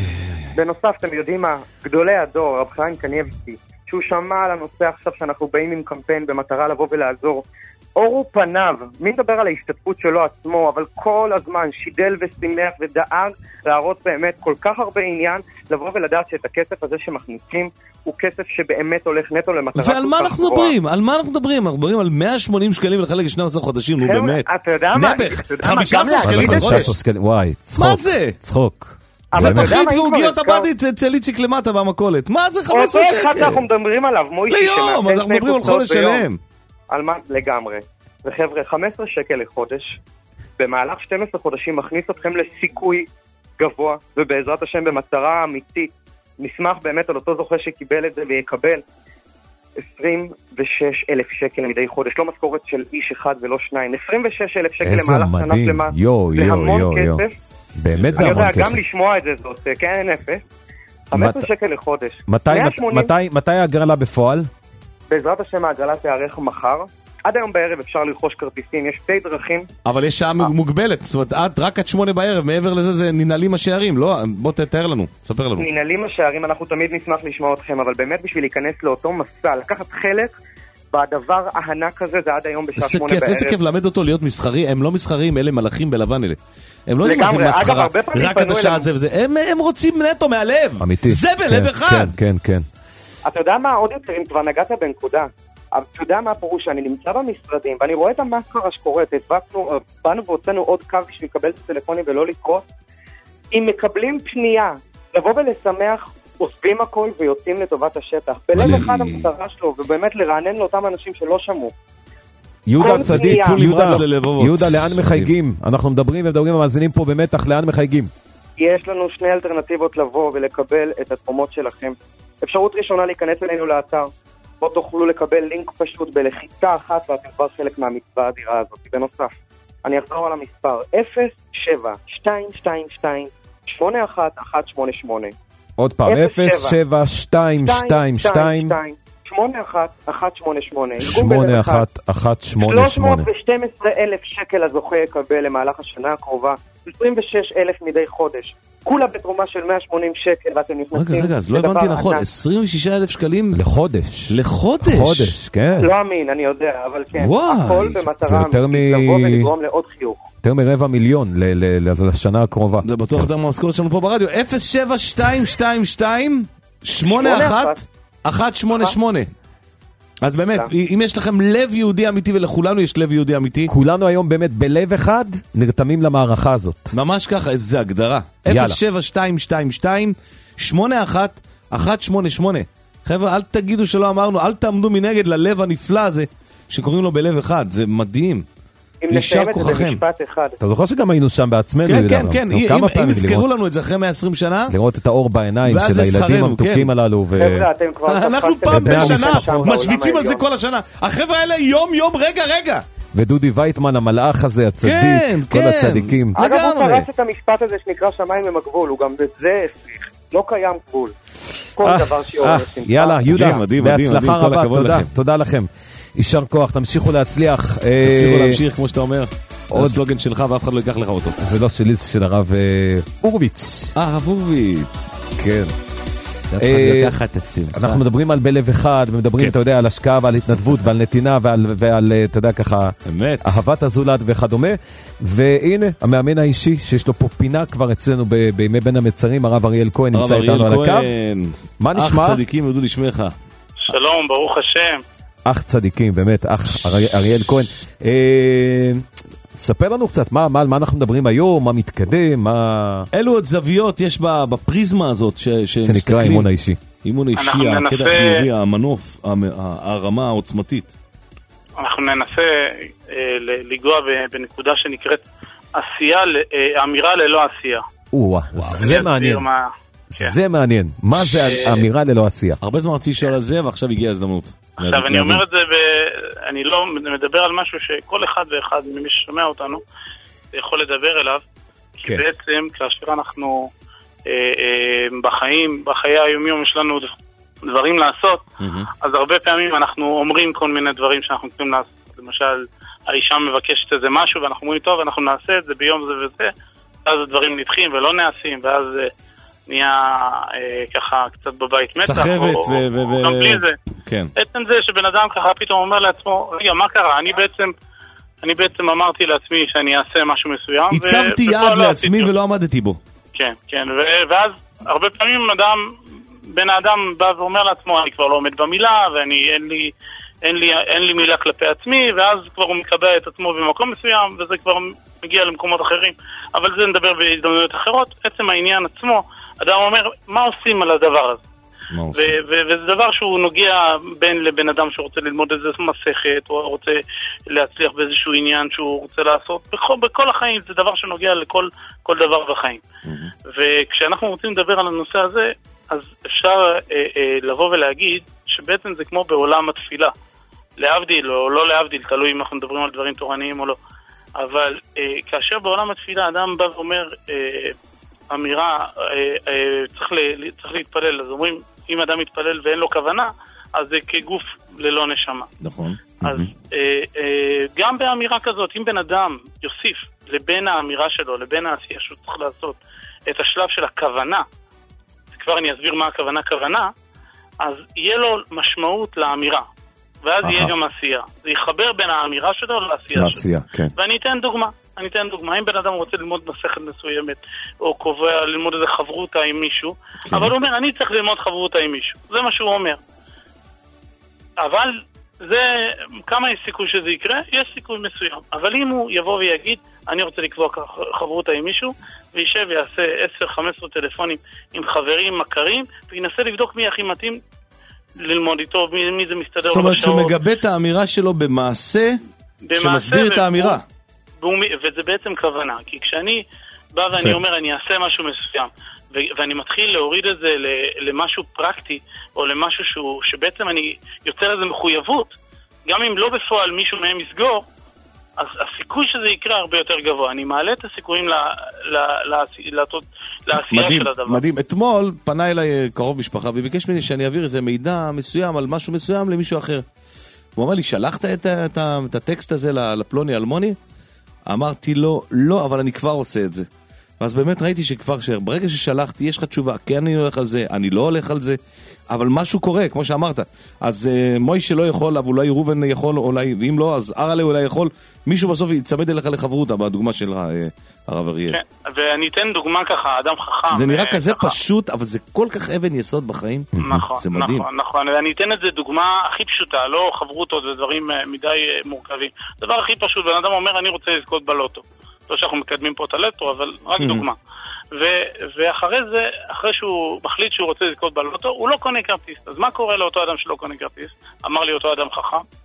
בנוסף, אתם יודעים מה, גדולי הדור, רב חיים קניבסקי, שהוא שמע על הנושא עכשיו שאנחנו באים עם קמפיין במטרה לבוא ולעזור, אורו פניו, מי מדבר על ההשתתפות שלו עצמו, אבל כל הזמן שידל ושימח ודאג להראות באמת כל כך הרבה עניין, לבוא ולדעת שאת הכסף הזה שמכניסים הוא כסף שבאמת הולך נטו למטרה. ועל מה אנחנו מדברים? על מה אנחנו מדברים? אנחנו מדברים על מאה ושמונים שקלים לחלק שנים עשר חודשים, נו באמת. אתה יודע מה? נבח, חמישה עשר שקלים בחודש. וואי, צחוק. מה זה? צחוק. זה פחית ועוגיות הבדית אצל איציק למטה במכולת. מה זה חמש עשרה שקל? אותו אחד אנחנו מדברים עליו, מוישי, ליום, אז אנחנו מדברים על חודש שלהם. על מה? לגמרי. וחבר'ה, חמישה עשר שקל לחודש, במהלך שנים עשר חודשים מכניס אתכם לסיכוי גבוה, ובעזרת השם במטרה אמיתית, נשמח באמת על אותו זוכה שקיבל את זה ויקבל עשרים ושש אלף שקל מדי חודש, לא משכורת של איש אחד ולא שניים, עשרים ושש אלף שקל למהלך שנה שלמה, זה המון כסף. באמת זה המון כסף. אני יודע, גם לשמוע את זה זאת, כן, אין אפס. חמישה עשר שקל לחודש. מתי ההגרלה בפועל? בעזרת השם ההגרלה תיארך מחר. עד היום בערב אפשר לרכוש כרטיסים, יש שתי דרכים. אבל יש שעה מוגבלת, זאת אומרת, עד, רק עד שמונה בערב, מעבר לזה זה ננעלים השערים, לא? בוא תתאר לנו, תספר לנו. ננעלים השערים, אנחנו תמיד נשמח לשמוע אתכם, אבל באמת בשביל להיכנס לאותו מסע, לקחת חלק בדבר הענק הזה, זה עד היום בשעה שמונה בערב. איזה כיף למד אותו להיות מסחרי, הם לא מסחריים, אלה מלאכים בלבן אלה. הם לא יודעים מה זה מסחרה, רק עד השעה הזה וזה, הם, הם רוצים נטו מהלב. אמיתי. זה בלב אחד. כן, כן, כן. אתה יודע מה, עוד יותר, אם כבר נגעת בנקודה, אתה יודע מה הפירוש, שאני נמצא במשרדים, ואני רואה את המסחרה שקורית, הדבקנו, באנו והוצאנו עוד קו בשביל לקבל את הטלפונים ולא לקרות. אם מקבלים פנייה, לבוא ולשמח, עוזבים הכל ויוצאים לטובת השטח. בלב אחד המטרה שלו, ובאמת לרענן לאותם אנשים שלא שמעו. יהודה צדיק, יהודה, יהודה, לאן מחייגים? אנחנו מדברים ומדברים המאזינים פה במתח, לאן מחייגים? יש לנו שני אלטרנטיבות לבוא ולקבל את התרומות שלכם. אפשרות ראשונה להיכנס אלינו לאתר. בו תוכלו לקבל לינק פשוט בלחיצה אחת ואתם כבר חלק מהמצווה האדירה הזאת. בנוסף, אני אחזור על המספר אפס שבע שתיים שתיים שתיים שמונה אחת אחת שמונה שמונה. עוד פעם, אפס שבע שתיים שתיים שתיים שמונה אחת אחת שמונה שמונה. שמונה אחת אחת שמונה שמונה. שלוש מאות ושתים עשרה אלף שקל הזוכה יקבל למהלך השנה הקרובה, עשרים ושש אלף מדי חודש. כולה בתרומה של מאה ושמונים שקל ואתם נכנסים. רגע, רגע, אז לא הבנתי נכון, עשרים ושישה אלף שקלים לחודש. לחודש? לחודש, כן. לא אמין, אני יודע, אבל כן. וואי. הכל במטרה אמיתית, לבוא ולגרום לעוד חיוך. יותר מרבע מיליון לשנה הקרובה. זה בטוח יותר מהמשכורת שלנו פה ברדיו. אפס שבע שתיים שתיים שתיים שמונה אחת אחת שמונה שמונה. אז באמת, אם יש לכם לב יהודי אמיתי, ולכולנו יש לב יהודי אמיתי, כולנו היום באמת בלב אחד נרתמים למערכה הזאת. ממש ככה, איזה הגדרה. אפס שבע שתיים שתיים שתיים שמונה אחת אחת שמונה שמונה. חבר'ה, אל תגידו שלא אמרנו, אל תעמדו מנגד ללב הנפלא הזה שקוראים לו בלב אחד, זה מדהים. אם נסיים את זה במשפט אחד. אתה זוכר שגם היינו שם בעצמנו? כן, כן, כן. אם יזכרו לנו את זה אחרי מאה ועשרים שנה. לראות את האור בעיניים של הילדים המתוקים הללו. אנחנו פעם בשנה משוויצים על זה כל השנה. החבר'ה האלה יום יום, רגע, רגע. ודודי וייטמן, המלאך הזה, הצדיק, כל הצדיקים. אגב, הוא פרש את המשפט הזה שנקרא שמיים הם הגבול, הוא גם בזה הפריך. לא קיים גבול. כל דבר שיעור. יאללה, יהודה, בהצלחה רבה, תודה, תודה לכם. יישר כוח, תמשיכו להצליח. תמשיכו להמשיך, כמו שאתה אומר. עוד סלוגן שלך ואף אחד לא ייקח לך אותו. זה לא שלי, זה של הרב אורביץ. אה, הרב אורביץ. כן. אנחנו מדברים על בלב אחד, ומדברים, אתה יודע, על השקעה ועל התנדבות ועל נתינה ועל, אתה יודע, ככה, אהבת הזולת וכדומה. והנה, המאמן האישי, שיש לו פה פינה כבר אצלנו בימי בין המצרים, הרב אריאל כהן נמצא איתנו על הקו. מה נשמע? אח צדיקים, יודו לשמך. שלום, ברוך השם. אח צדיקים, באמת, אח אריאל כהן. ספר לנו קצת, מה, מה, מה אנחנו מדברים היום, מה מתקדם, מה... אילו עוד זוויות יש בפריזמה הזאת ש, שנקרא אימון האישי. אימון האישי, הקטע החיובי, המנוף, הרמה העוצמתית. אנחנו ננסה אה, לגוע בנקודה שנקראת עשייה, אה, אמירה ללא עשייה. וואו, זה מעניין. מה... זה מעניין. מה זה אמירה ללא עשייה? הרבה זמן רציתי לשאול על זה, ועכשיו הגיעה הזדמנות. עכשיו, אני אומר את זה, אני לא מדבר על משהו שכל אחד ואחד ממי ששומע אותנו יכול לדבר אליו, כי בעצם כאשר אנחנו בחיים, בחיי היומיום יש לנו דברים לעשות, אז הרבה פעמים אנחנו אומרים כל מיני דברים שאנחנו צריכים לעשות. למשל, האישה מבקשת איזה משהו, ואנחנו אומרים, טוב, אנחנו נעשה את זה ביום זה וזה, ואז הדברים נדחים ולא נעשים, ואז נהיה ככה קצת בבית מתח, סחבת או גם בלי זה. בעצם זה שבן אדם ככה פתאום אומר לעצמו, רגע, מה קרה? אני בעצם אני בעצם אמרתי לעצמי שאני אעשה משהו מסוים. הצבתי יעד לעצמי ולא עמדתי בו. כן, כן, ואז הרבה פעמים אדם, בן האדם בא ואומר לעצמו, אני כבר לא עומד במילה, ואני, אין לי, אין לי, אין לי מילה כלפי עצמי, ואז כבר הוא מקבע את עצמו במקום מסוים, וזה כבר מגיע למקומות אחרים. אבל זה נדבר בהזדמנויות אחרות. עצם העניין עצמו, אדם אומר, מה עושים על הדבר הזה? וזה דבר שהוא נוגע בין לבן אדם שרוצה ללמוד איזה מסכת, או רוצה להצליח באיזשהו עניין שהוא רוצה לעשות. בכל, בכל החיים זה דבר שנוגע לכל כל דבר בחיים. וכשאנחנו רוצים לדבר על הנושא הזה, אז אפשר אה, אה, לבוא ולהגיד שבעצם זה כמו בעולם התפילה. להבדיל או לא להבדיל, תלוי אם אנחנו מדברים על דברים תורניים או לא. אבל אה, כאשר בעולם התפילה אדם בא ואומר אה, אמירה, אה, אה, צריך, ל, צריך להתפלל, אז אומרים, אם אדם מתפלל ואין לו כוונה, אז זה כגוף ללא נשמה. נכון. אז אה, אה, גם באמירה כזאת, אם בן אדם יוסיף לבין האמירה שלו, לבין העשייה שהוא צריך לעשות, את השלב של הכוונה, כבר אני אסביר מה הכוונה כוונה, אז יהיה לו משמעות לאמירה. ואז יהיה גם עשייה. זה יחבר בין האמירה שלו לעשייה לעשייה, כן. ואני אתן דוגמה. אני אתן דוגמה. אם בן אדם רוצה ללמוד מסכת מסוימת, או קובע ללמוד איזה חברותה עם מישהו, כן. אבל הוא אומר, אני צריך ללמוד חברותה עם מישהו. זה מה שהוא אומר. אבל זה, כמה יש סיכוי שזה יקרה? יש סיכוי מסוים. אבל אם הוא יבוא ויגיד, אני רוצה לקבוע חברותה עם מישהו, וישב ויעשה עשר חמש עשרה טלפונים עם חברים, מכרים, וינסה לבדוק מי הכי מתאים ללמוד איתו, מי, מי זה מסתדר. זאת אומרת שהוא מגבה את האמירה שלו במעשה, שמסביר את האמירה. וזה בעצם כוונה, כי כשאני בא ואני אומר, אני אעשה משהו מסוים, ואני מתחיל להוריד את זה למשהו פרקטי, או למשהו שהוא, שבעצם אני יוצר איזו מחויבות, גם אם לא בפועל מישהו מהם יסגור, אז הסיכוי שזה יקרה הרבה יותר גבוה. אני מעלה את הסיכויים לעשייה של הדבר. מדהים. אתמול פנה אליי קרוב משפחה, וביקש ממני שאני אעביר איזה מידע מסוים על משהו מסוים למישהו אחר. הוא אמר לי, שלחת את, את, את הטקסט הזה לפלוני אלמוני? אמרתי לו, לא, אבל אני כבר עושה את זה. ואז באמת ראיתי שכבר שברגע ששלחתי, יש לך תשובה, כן אני הולך על זה, אני לא הולך על זה, אבל משהו קורה, כמו שאמרת. אז uh, מוישה לא יכול, אבל אולי רובן יכול, אולי, ואם לא, אז ארלה אולי יכול, מישהו בסוף יצמד אליך לחברותה, בדוגמה של uh, הרב אריאל. כן, ואני אתן דוגמה ככה, אדם חכם. זה נראה כזה ככה. פשוט, אבל זה כל כך אבן יסוד בחיים. נכון, זה מדהים. נכון, נכון. אני אתן את זה דוגמה הכי פשוטה, לא חברותות, זה דברים מדי מורכבים. דבר הכי פשוט, בן אדם אומר, אני רוצה לזכות בלוטו. לא שאנחנו מקדמים פה את הלטרו, אבל רק דוגמה. ו- ואחרי זה, אחרי שהוא מחליט שהוא רוצה לזכות בלוטו, הוא לא קונה כרטיס. אז מה קורה לאותו אדם שלא קונה כרטיס? אמר לי אותו אדם חכם.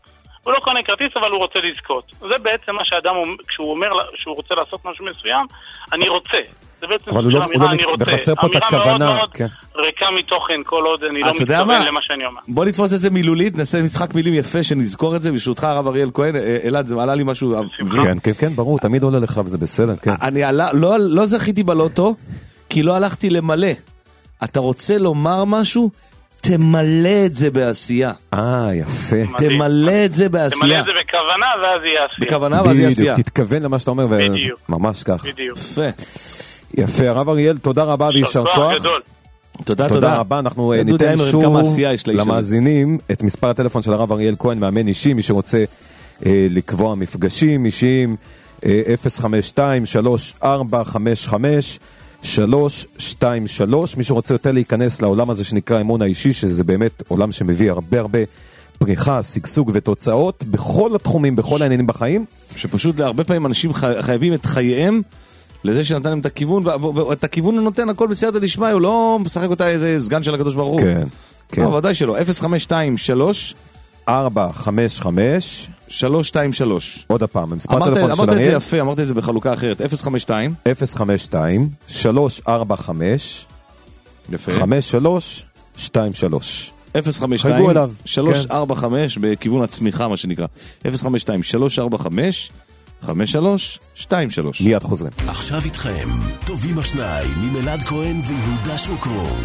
הוא לא קונה כרטיס, אבל הוא רוצה לזכות. זה בעצם מה שאדם, כשהוא אומר שהוא רוצה לעשות משהו מסוים, אני רוצה. זה בעצם סוג של אמירה, אני רוצה. וחסר פה את הכוונה. אמירה מאוד מאוד ריקה מתוכן, כל עוד אני לא מתכוון למה שאני אומר. בוא נתפוס את זה מילולית, נעשה משחק מילים יפה שנזכור את זה, ברשותך הרב אריאל כהן, אלעד, זה מעלה לי משהו. כן, כן, כן, ברור, תמיד עולה לך וזה בסדר, כן. אני לא זכיתי בלוטו, כי לא הלכתי למלא. אתה רוצה לומר משהו? תמלא את זה בעשייה. אה, יפה. תמלא את זה בעשייה. תמלא את זה בכוונה ואז יהיה עשייה. בכוונה ואז יהיה עשייה. תתכוון למה שאתה אומר, ממש כך. בדיוק. יפה. יפה, הרב אריאל, תודה רבה וישר כוח. תודה, תודה רבה, אנחנו ניתן שוב למאזינים את מספר הטלפון של הרב אריאל כהן, מאמן אישי, מי שרוצה לקבוע מפגשים אישיים, אפס חמש שתיים שלוש ארבע חמש חמש שלוש שתיים שלוש. מי שרוצה יותר להיכנס לעולם הזה שנקרא אמון האישי, שזה באמת עולם שמביא הרבה הרבה פריחה, סגסוג ותוצאות בכל התחומים, בכל העניינים בחיים, שפשוט להרבה פעמים אנשים חייבים את חייהם לזה שנתן להם את הכיוון, ואת הכיוון הוא נותן, הכל בסייעתא דשמיא, הוא לא משחק אותה איזה סגן של הקדוש ברוך הוא. כן, כן. לא, ודאי שלא. אפס חמש שתיים שלוש ארבע חמש חמש שלוש שתיים שלוש. עוד הפעם, מספר טלפון של אריאל. אמרת את זה יפה, אמרת את זה בחלוקה אחרת. אפס חמש שתיים אפס חמש שתיים שלוש ארבע חמש חמש שלוש שתיים שלוש. אפס חמש שתיים שלוש ארבע חמש בכיוון הצמיחה, מה שנקרא. אפס חמש שתיים שלוש ארבע חמש חמש שלוש שתיים שלוש. מיד חוזרים. עכשיו איתכם, טובים השניים עם אלעד כהן ויהודה שוקרון.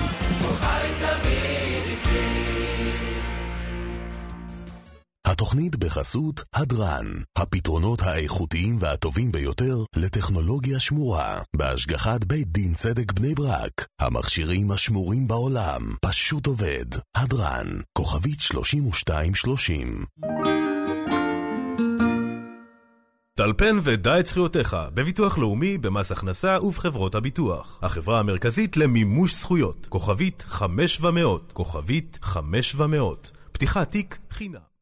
התוכנית בחסות הדרן, הפתרונות האיכותיים והטובים ביותר לטכנולוגיה שמורה, בהשגחת בית דין צדק בני ברק, המכשירים השמורים בעולם, פשוט עובד. הדרן, כוכבית שלושים ושתיים שלושים. טלפן ודע את זכויותיך בביטוח לאומי, במס הכנסה ובחברות הביטוח. החברה המרכזית למימוש זכויות, כוכבית חמש ומאות, כוכבית חמש ומאות. פתיחת תיק חינם.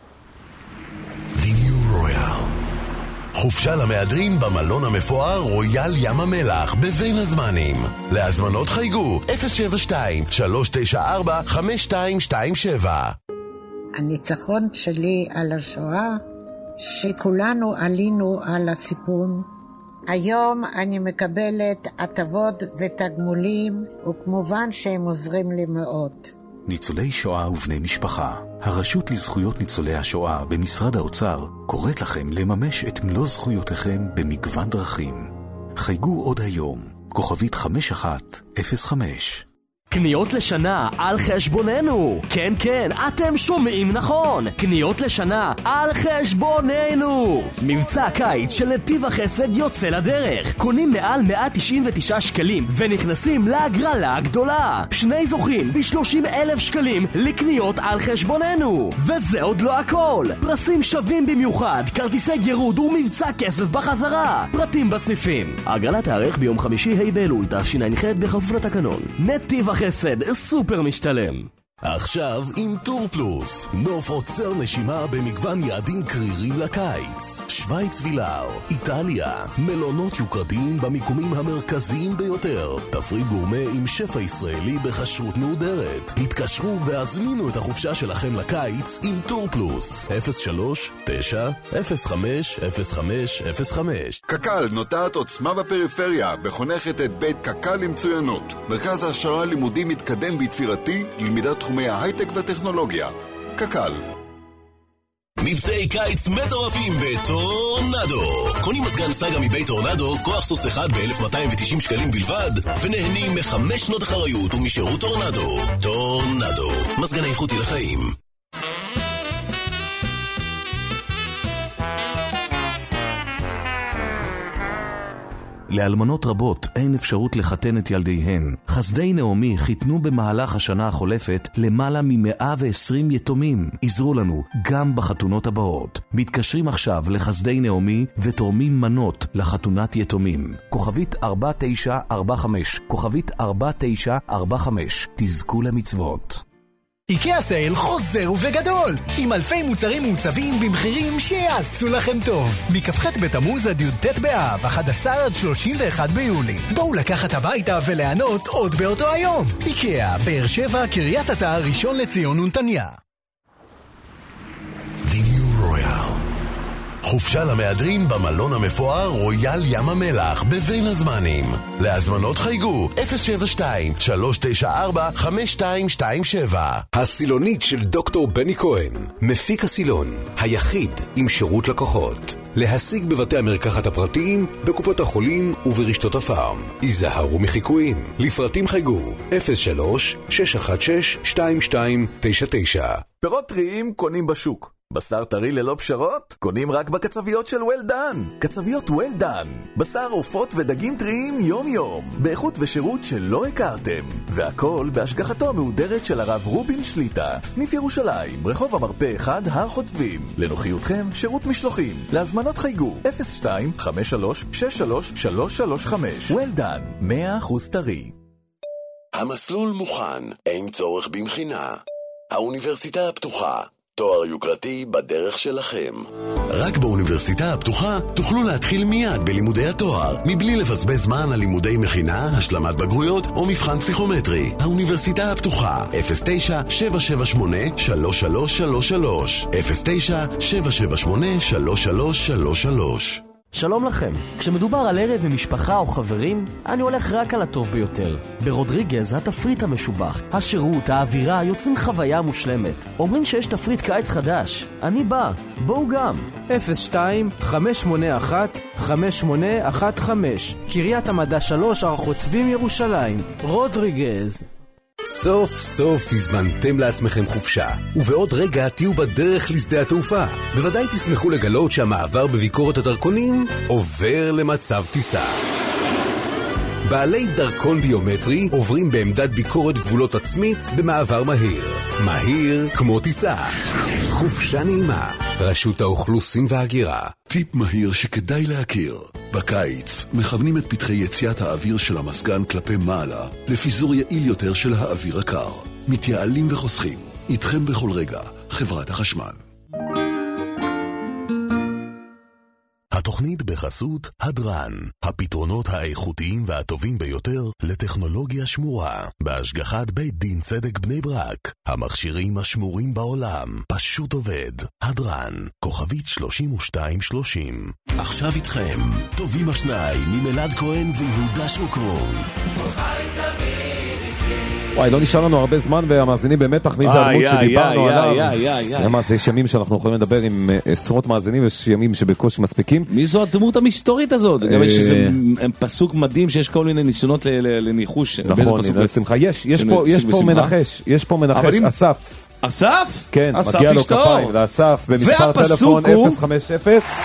The New Royal. חופשה למהדרין במלון המפואר רויאל ים המלח בבין הזמנים. להזמנות חייגו אפס שבע שתיים שלוש תשע ארבע חמש שתיים שתיים שבע. הניצחון שלי על השואה, שכולנו עלינו על הסיפון. היום אני מקבלת הטבות ותגמולים, וכמובן שהם עוזרים לי מאוד. ניצולי שואה ובני משפחה, הרשות לזכויות ניצולי השואה במשרד האוצר קוראת לכם לממש את מלוא זכויותיכם במגוון דרכים. חייגו עוד היום, כוכבית חמש אחת אפס חמש. קניות לשנה על חשבוננו. כן, כן, אתם שומעים נכון. קניות לשנה על חשבוננו. מבצע הקיץ של נתיב החסד יוצא לדרך. קונים מעל מאה תשעים ותשעה שקלים ונכנסים להגרלה הגדולה. שני זוכים ב-שלושים אלף שקלים לקניות על חשבוננו. וזה עוד לא הכל. פרסים שווים במיוחד, כרטיסי גירוד ומבצע כסף בחזרה. פרטים בסניפים. ההגרלה תארך ביום חמישי ה' באלול תשע"ח בכפוף לתקנון. נתיב החסד סופר משתלם. עכשיו עם טור פלוס, נוף עוצר נשימה במגוון יעדים קרירים לקיץ. שוויץ וילאו, איטליה, מלונות יוקרתיים במיקומים המרכזיים ביותר, תפריט גורמה עם שפע ישראלי בחשרות נהודרת. התקשרו והזמינו את החופשה שלכם לקיץ עם טור פלוס. אפס שלוש תשע אפס חמש אפס חמש אפס חמש. קק"ל נוטעת עוצמה בפריפריה וחונכת את בית קק"ל למצוינות, מרכז העשרה לימודי מתקדם ויצירתי ללמידת תחומי ההייטק והטכנולוגיה. קק"ל. מבצעי קיץ מטורפים בטורנדו. קונים מזגן סגה מבית טורנדו, כוח סוס אחד ב-אלף מאתיים ותשעים שקלים בלבד, ונהנים מחמש שנות אחריות ומשירות טורנדו. טורנדו, מזגן איכותי לחיים. לאלמנות רבות אין אפשרות לחתן את ילדיהן. חסדי נעמי חיתנו במהלך השנה החולפת למעלה מ-מאה ועשרים יתומים. עזרו לנו גם בחתונות הבאות. מתקשרים עכשיו לחסדי נעמי ותורמים מנות לחתונת יתומים. כוכבית ארבע תשע ארבע חמש, כוכבית ארבע תשע ארבע חמש. תזכו למצוות. איקאה סייל חוזר ובגדול, עם אלפי מוצרים מוצבים במחירים שיעשו לכם טוב. מכ"ח בתמוז עד י"ט באב, אחד עשר עד שלושים ואחד ביולי. בואו לקחת הביתה וליהנות עוד באותו היום. איקאה, באר שבע, קריית אתא, ראשון לציון ונתניה. The New Royal. חופשה למהדרין במלון המפואר רויאל ים המלח בבין הזמנים. להזמנות חייגו אפס שבע שתיים שלוש תשע ארבע חמש שתיים שתיים שבע. הסילונית של דוקטור בני כהן, מפיק הסילון, היחיד עם שירות לקוחות. להשיג בבתי המרקחת הפרטיים, בקופות החולים וברשתות הפארם. היזהרו מחיקויים. לפרטים חייגו אפס שלוש שש אחת שש שתיים שתיים תשע תשע. פירות טריים קונים בשוק. בשר טרי ללא פשרות? קונים רק בקצביות של well done. קצביות well done. בשר עופות ודגים טריים יום יום. באיכות ושירות שלא הכרתם. והכל בהשגחתו המהודרת של הרב רובין שליטה. סניף ירושלים, רחוב המרפא אחד, הר חוצבים. לנוחיותכם, שירות משלוחים. להזמנות חייגו אפס שתיים חמש שלוש שש שלוש שלוש שלוש חמש. well done, מאה אחוז טרי. המסלול מוכן, אין צורך במכינה. האוניברסיטה הפתוחה. תואר יוקרתי בדרך שלכם. רק באוניברסיטה הפתוחה תוכלו להתחיל מיד בלימודי התואר, מבלי לבזבז זמן על לימודי מכינה, השלמת בגרויות או מבחן פסיכומטרי. האוניברסיטה הפתוחה, אפס תשע שבע שבע שמונה שלוש שלוש שלוש שלוש, אפס תשע שבע שבע שמונה שלוש שלוש שלוש שלוש. שלום לכם. כשמדובר על ערב עם משפחה או חברים, אני הולך רק על הטוב ביותר. ברודריגז התפריט המשובח, השירות, האווירה יוצרים חוויה מושלמת. אומרים שיש תפריט קיץ חדש. אני בא. בואו גם. אפס שתיים חמש שמונה אחת חמש שמונה אחת חמש קריית המדע שלוש, הר חוצבים ירושלים. רודריגז. סוף סוף הזמנתם לעצמכם חופשה, ובעוד רגע תהיו בדרך לשדה התעופה. בוודאי תשמחו לגלות שהמעבר בביקורת הדרכונים עובר למצב טיסה. בעלי דרכון ביומטרי עוברים בעמדת ביקורת גבולות עצמית במעבר מהיר. מהיר כמו טיסה. חופשה נעימה. רשות האוכלוסין וההגירה. טיפ מהיר שכדאי להכיר. בקיץ מכוונים את פתחי יציאת האוויר של המסגן כלפי מעלה לפיזור יעיל יותר של האוויר הקר. מתייעלים וחוסכים. איתכם בכל רגע. חברת החשמל. התוכנית בחסות הדרן, הפתרונות האיכותיים והטובים ביותר לטכנולוגיה שמורה, בהשגחת בית דין צדק בני ברק, המכשירים השמורים בעולם, פשוט עובד. הדרן, כוכבית שלושים ושתיים שלושים. עכשיו איתכם, טובים השניים ממלעד כהן ויהודה שוקרון. וואי, לא נשאר לנו הרבה זמן, והמאזינים במתח מי זה הדמות שדיברנו עליו. למה זה יש ימים שאנחנו יכולים לדבר עם עשרות מאזינים, ויש ימים שבקושי מספיקים. מי זו הדמות המסתורית הזאת? גם יש איזה פסוק מדהים שיש כל מיני ניסיונות לניחוש. נכון, לשמחה. יש פה מנחש, יש פה מנחש, אסף. אסף? כן, מגיע לו כפיים, לאסף במספר טלפון אפס חמש אפס.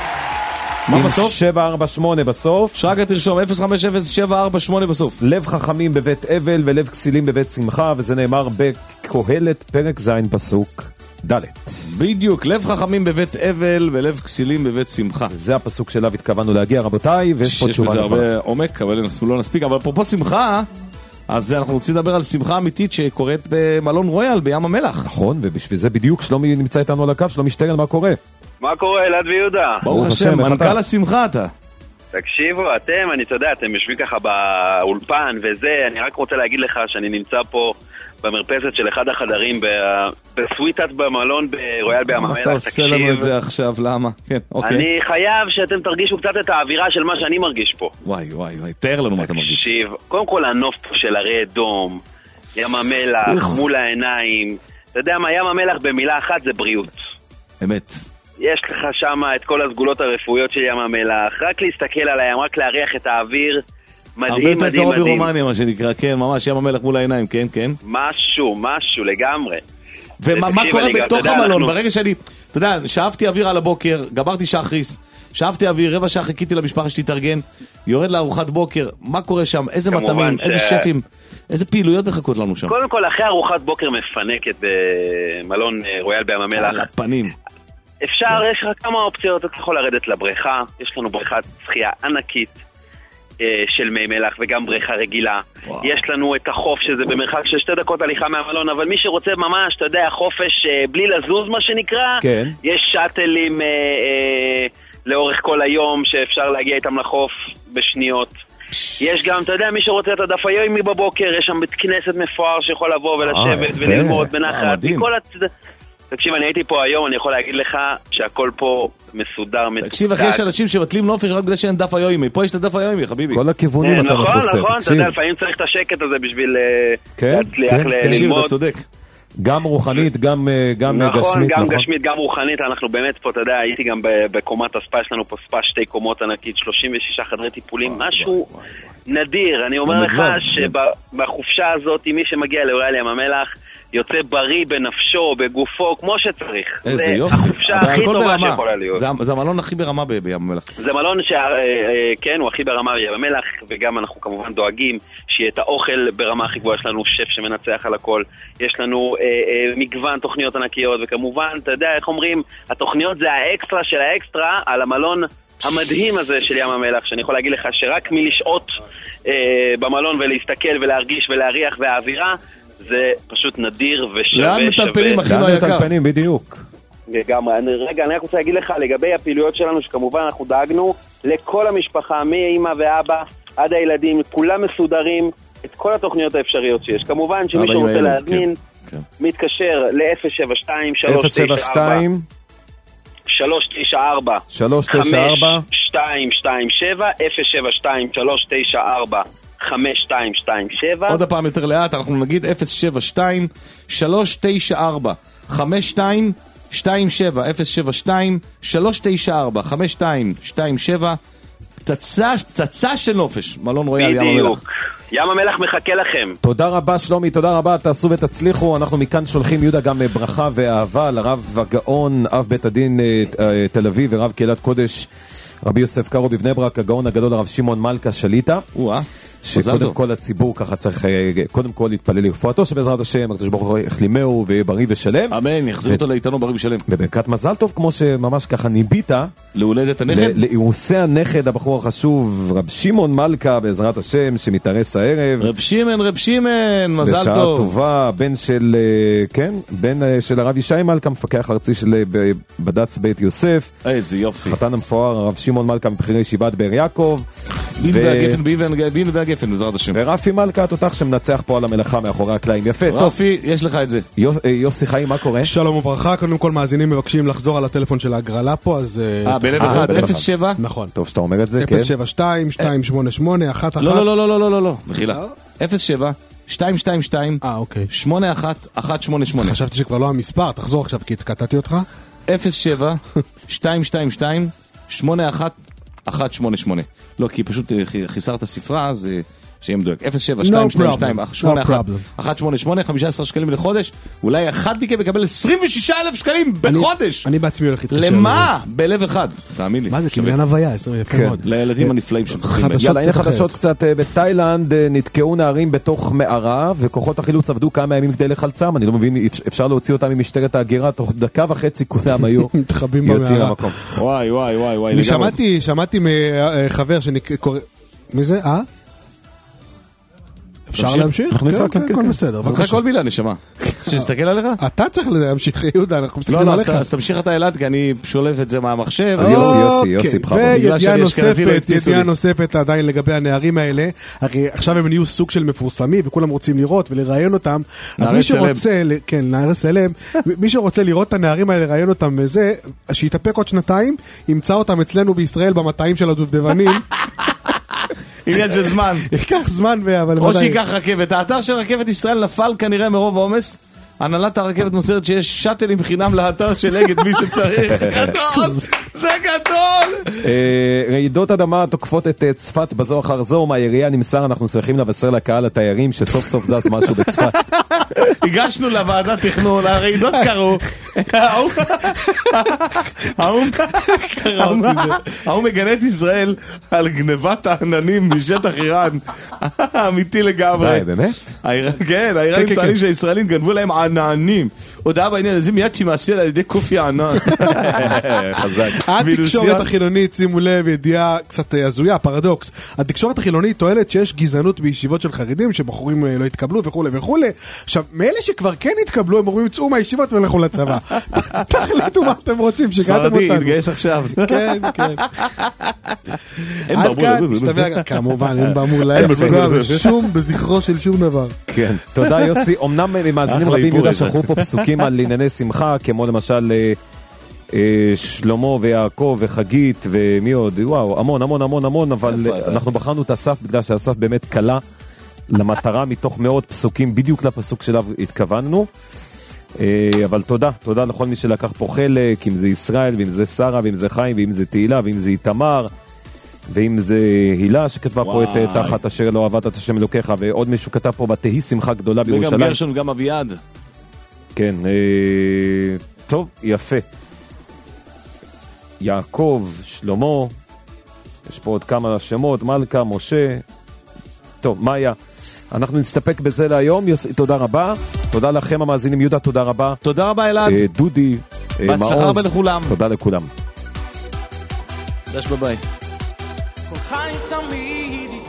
מה בסוף? שבע ארבע שמונה בסוף. שרגע תרשום אפס חמש אפס שבע ארבע שמונה בסוף. לב חכמים בבית אבל ולב כסילים בבית שמחה, וזה נאמר בקהלת פרק ז' פסוק ד'. בדיוק, לב חכמים בבית אבל ולב כסילים בבית שמחה. זה הפסוק שאליו התכוונו להגיע, רבותיי, ויש פה תשובה נכונה. יש בזה הרבה עומק, אבל לא נספיק. אבל אפרופו שמחה, אז אנחנו רוצים לדבר על שמחה אמיתית שקורית במלון רויאל בים המלח. נכון, ובשביל זה בדיוק שלומי נמצא איתנו על הקו. שלומי שטרן, מה קורה? מה קורה, אלעד ויהודה? ברוך השם, מנכ"ל השמחה אתה. תקשיבו, אתם, אני אתה יודע, אתם יושבים ככה באולפן וזה, אני רק רוצה להגיד לך שאני נמצא פה במרפסת של אחד החדרים בסוויטת במלון ברויאל בים המלח. אתה עושה לנו את זה עכשיו, למה? כן, אוקיי. אני חייב שאתם תרגישו קצת את האווירה של מה שאני מרגיש פה. וואי, וואי, וואי, תאר לנו מה אתה מרגיש. תקשיב, קודם כל הנוף פה של הרי אדום, ים המלח, מול העיניים. אתה יודע מה, ים המלח במילה אחת זה בריאות. אמת. יש לך שם את כל הסגולות הרפואיות של ים המלח, רק להסתכל על הים, רק להריח את האוויר, מדהים, מדהים, מדהים. הרבה יותר קרוב ברומניה, מה שנקרא, כן, ממש ים המלח מול העיניים, כן, כן. משהו, משהו, לגמרי. ומה קורה בתוך המלון? ברגע שאני, אתה יודע, שאפתי אוויר על הבוקר, גמרתי שחריס, שאפתי אוויר, רבע שעה חיכיתי למשפחה שתתארגן, יורד לארוחת בוקר, מה קורה שם? איזה מטעמים, איזה שפים, איזה פעילויות מחכות לנו שם? קודם כל, אחרי ארוחת בוקר מפנקת במלון רויאל בים המלח. על הפנים. אפשר, יש לך כמה אופציות, אתה יכול לרדת לבריכה, יש לנו בריכת שחייה ענקית אה, של מי מלח וגם בריכה רגילה. וואו. יש לנו את החוף שזה במרחק של שתי דקות הליכה מהמלון, אבל מי שרוצה ממש, אתה יודע, חופש אה, בלי לזוז מה שנקרא, כן. יש שאטלים אה, אה, לאורך כל היום שאפשר להגיע איתם לחוף בשניות. יש גם, אתה יודע, מי שרוצה את הדף היומי בבוקר, יש שם בית כנסת מפואר שיכול לבוא ולשבת וללמוד בנחת. מכל הצד... תקשיב, אני הייתי פה היום, אני יכול להגיד לך שהכל פה מסודר, מתוקתק. תקשיב, אחי, יש אנשים שבטלים נופש רק בגלל שאין דף היומי. פה יש את הדף היומי, חביבי. כל הכיוונים אתה מחוסר. נכון, נכון, אתה יודע, לפעמים צריך את השקט הזה בשביל להצליח ללמוד. תקשיב, אתה צודק. גם רוחנית, גם נכון, גשמית. גם גשמית, גם רוחנית. אנחנו באמת פה, אתה יודע, הייתי גם בקומת הספה, יש לנו פה ספה שתי קומות ענקית, שלושים ושישה חדרי טיפולים, משהו נדיר. אני אומר לך שבחופשה הזאת, מי שמגיע לאוריאל ים המלח, יוצא בריא בנפשו, בגופו, כמו שצריך. איזה זה יופי. החופשה הכי טובה שיכולה להיות. זה, זה המלון הכי ברמה ב- בים המלח. זה מלון שכן, הוא הכי ברמה בים המלח, וגם אנחנו כמובן דואגים שיהיה את האוכל ברמה הכי גבוהה. יש לנו שף שמנצח על הכל, יש לנו אה, אה, מגוון תוכניות ענקיות, וכמובן, אתה יודע איך אומרים, התוכניות זה האקסטרה של האקסטרה על המלון המדהים הזה של ים המלח, שאני יכול להגיד לך שרק מלשעות אה, במלון ולהסתכל ולהרגיש ולהריח והאווירה, זה פשוט נדיר ושווה שווה. לאן מטלפנים, אחי לא יקר? לאן מטלפנים, בדיוק. לגמרי. רגע, אני רק רוצה להגיד לך לגבי הפעילויות שלנו, שכמובן אנחנו דאגנו לכל המשפחה, מאמא ואבא עד הילדים, כולם מסודרים, את כל התוכניות האפשריות שיש. כמובן שמי שרוצה להזמין, מתקשר ל-אפס שבע שתיים שלוש תשע ארבע שלוש תשע ארבע שתיים שתיים שבע אפס שבע שתיים שלוש תשע ארבע חמש שתיים שתיים שבע. עוד הפעם יותר לאט, אנחנו נגיד אפס שבע שתיים שלוש תשע ארבע חמש שתיים שתיים שבע אפס שבע שתיים שלוש תשע ארבע חמש שתיים שתיים שבע. פצצה, פצצה של נופש, מלון רויאל ים המלח. ים המלח מחכה לכם. תודה רבה שלומי, תודה רבה, תעשו ותצליחו. אנחנו מכאן שולחים יהודה גם ברכה ואהבה לרב הגאון, אב בית הדין תל אביב ורב קהילת קודש רבי יוסף קארו בבני ברק, הגאון הגדול הרב שמעון מלכה שליטה, שקודם כל הציבור ככה צריך קודם כל להתפלל לרפואתו, שבעזרת השם הקדוש ברוך הוא יחלימהו ויהיה בריא ושלם, אמן, יחזיר אותו לאיתנו בריא ושלם, בברכת מזל טוב, כמו שממש ככה ניבית להולדת הנכד, לאירוסי הנכד הבחור החשוב רב שמעון מלכה, בעזרת השם, שמתארס הערב. רב שמעון, רב שמעון, מזל טוב. בשעה טובה, בן של, כן, בן של הרב ישי מלכה, מפקח ארצי של בד"ץ בית יוסף. איזה יופי. חתן המפואר הרב שמעון מלכה מבחירי ישיבת באר יעקב. בין והגפן, בין והגפן, בעזרת השם. ורפי מלכה התותח שמנצח פה על המלאכה מאחורי הקלעים. יפה, טוב. רפי, יש לך את זה. יוסי חיים, מה קורה? שלום וברכה, קודם כל מאזינים מבקשים לחזור על הטלפון של ההגרלה פה, אז... אה, בלב אחד, אפס שבע? נכון. טוב, שאתה אומר את זה, כן. אפס שבע שתיים שתיים שמונה שמונה אחת אחת. לא, לא, לא, לא, לא, לא, מחילה. אפס שבע שתיים שתיים שתיים שמונה אחת אחת שמונה שמונה. חשבתי שכבר לא המספר, תחזור עכשיו כי התקטעתי אותך. אפס שבע שתיים שתיים שתיים שמונה אחת אחת שמונה שמונה. לא, כי פשוט חיסרת ספרה, אז שיהיה מדויק. אפס שבע שתיים שתיים שתיים שמונה אחת אחת שמונה שמונה, חמישה עשר שקלים לחודש. אולי אחד מכם יקבל עשרים ושישה אלף שקלים בחודש. אני בעצמי הולך להתקשר. למה? בלב אחד. תאמין לי. מה זה? כמעין הוויה, עשרים יפה מאוד. לילדים הנפלאים שם. יאללה, הנה חדשות קצת. בתאילנד נתקעו נערים בתוך מערה, וכוחות החילוץ עבדו כמה ימים כדי לחלצם. אני לא מבין, אפשר להוציא אותם ממשטרת ההגירה, תוך דקה וחצי כולם היו יוצאים למקום. וואי, וואי, וואי, וואי. אני שמעתי, שמעתי מחבר שקורא... מי זה? אה? אפשר להמשיך? אנחנו נתחיל, כן, כן, הכל בסדר. בבקשה. כל מילה נשמע. שתסתכל עליך? אתה צריך להמשיך, יהודה, אנחנו מסתכלים עליך. לא, אז תמשיך אתה אלעד, כי אני שולף את זה מהמחשב. אז יוסי, יוסי, יוסי, בכבוד. וידיעה נוספת, ידיעה נוספת עדיין לגבי הנערים האלה. הרי עכשיו הם נהיו סוג של מפורסמים, וכולם רוצים לראות ולראיין אותם. נערי סלב. כן, נערי סלב. מי שרוצה לראות את הנערים האלה, לראיין אותם וזה, שיתאפק עוד שנתיים, ימצא אותם אצלנו בישראל במטעים של הדובדבנים. עניין של זמן. ייקח זמן, אבל... או שיקח רכבת. האתר של רכבת ישראל נפל כנראה מרוב העומס. הנהלת הרכבת מוסרת שיש שאטלים בחינם לאתר של אגד מי שצריך. גדול! זה גדול! רעידות אדמה תוקפות את צפת בזו אחר זו. מהעירייה נמסר, אנחנו צריכים לבשר לקהל התיירים שסוף סוף זז משהו בצפת. הגשנו לוועדת תכנון, הרעידות קרו. ההוא מגנה את ישראל על גנבת העננים משטח איראן. אמיתי לגמרי. די, באמת? כן, האיראנים טוענים שהישראלים גנבו להם עננים. הודעה בעניין הזה מיד תימסר על ידי קופי הענן. חזק. התקשורת החילונית, שימו לב, ידיעה קצת הזויה, פרדוקס. התקשורת החילונית טוענת שיש גזענות בישיבות של חרדים, שבחורים לא התקבלו וכו' וכו'. עכשיו, עכשיו, מאלה שכבר כן התקבלו, הם אומרים, צאו מהישיבות ולכו לצבא. תחליטו מה אתם רוצים, שגעתם אותנו. ספרדי, התגייס עכשיו. כן, כן. אין עד ברמור, כאן, משתמע, כמובן, אין ברמור להם, שום בזכרו של שום דבר. כן, תודה יוסי. אמנם מאזינים רבים יהודה שכחו פה פסוקים על ענייני שמחה, כמו למשל שלמה ויעקב וחגית ומי עוד, וואו, המון המון המון המון, אבל אנחנו בחרנו את אסף בגלל שאסף באמת קלה למטרה מתוך מאות פסוקים, בדיוק לפסוק שלו התכווננו. אבל תודה, תודה לכל מי שלקח פה חלק, אם זה ישראל, ואם זה שרה, ואם זה חיים, ואם זה תהילה, ואם זה איתמר, ואם זה הילה שכתבה פה את תחת אשר לא אהבת את השם אלוקיך, ועוד מישהו כתב פה ותהי שמחה גדולה בירושלים. וגם גרשון, גם אביעד. כן, טוב, יפה. יעקב, שלמה, יש פה עוד כמה שמות, מלכה, משה, טוב, מאיה. אנחנו נסתפק בזה להיום, יוסי, תודה רבה. תודה לכם המאזינים, יהודה, תודה רבה. תודה רבה אלעד. דודי, בהצלחה רבה לכולם. תודה לכולם. דש בביי. כל חי תמיד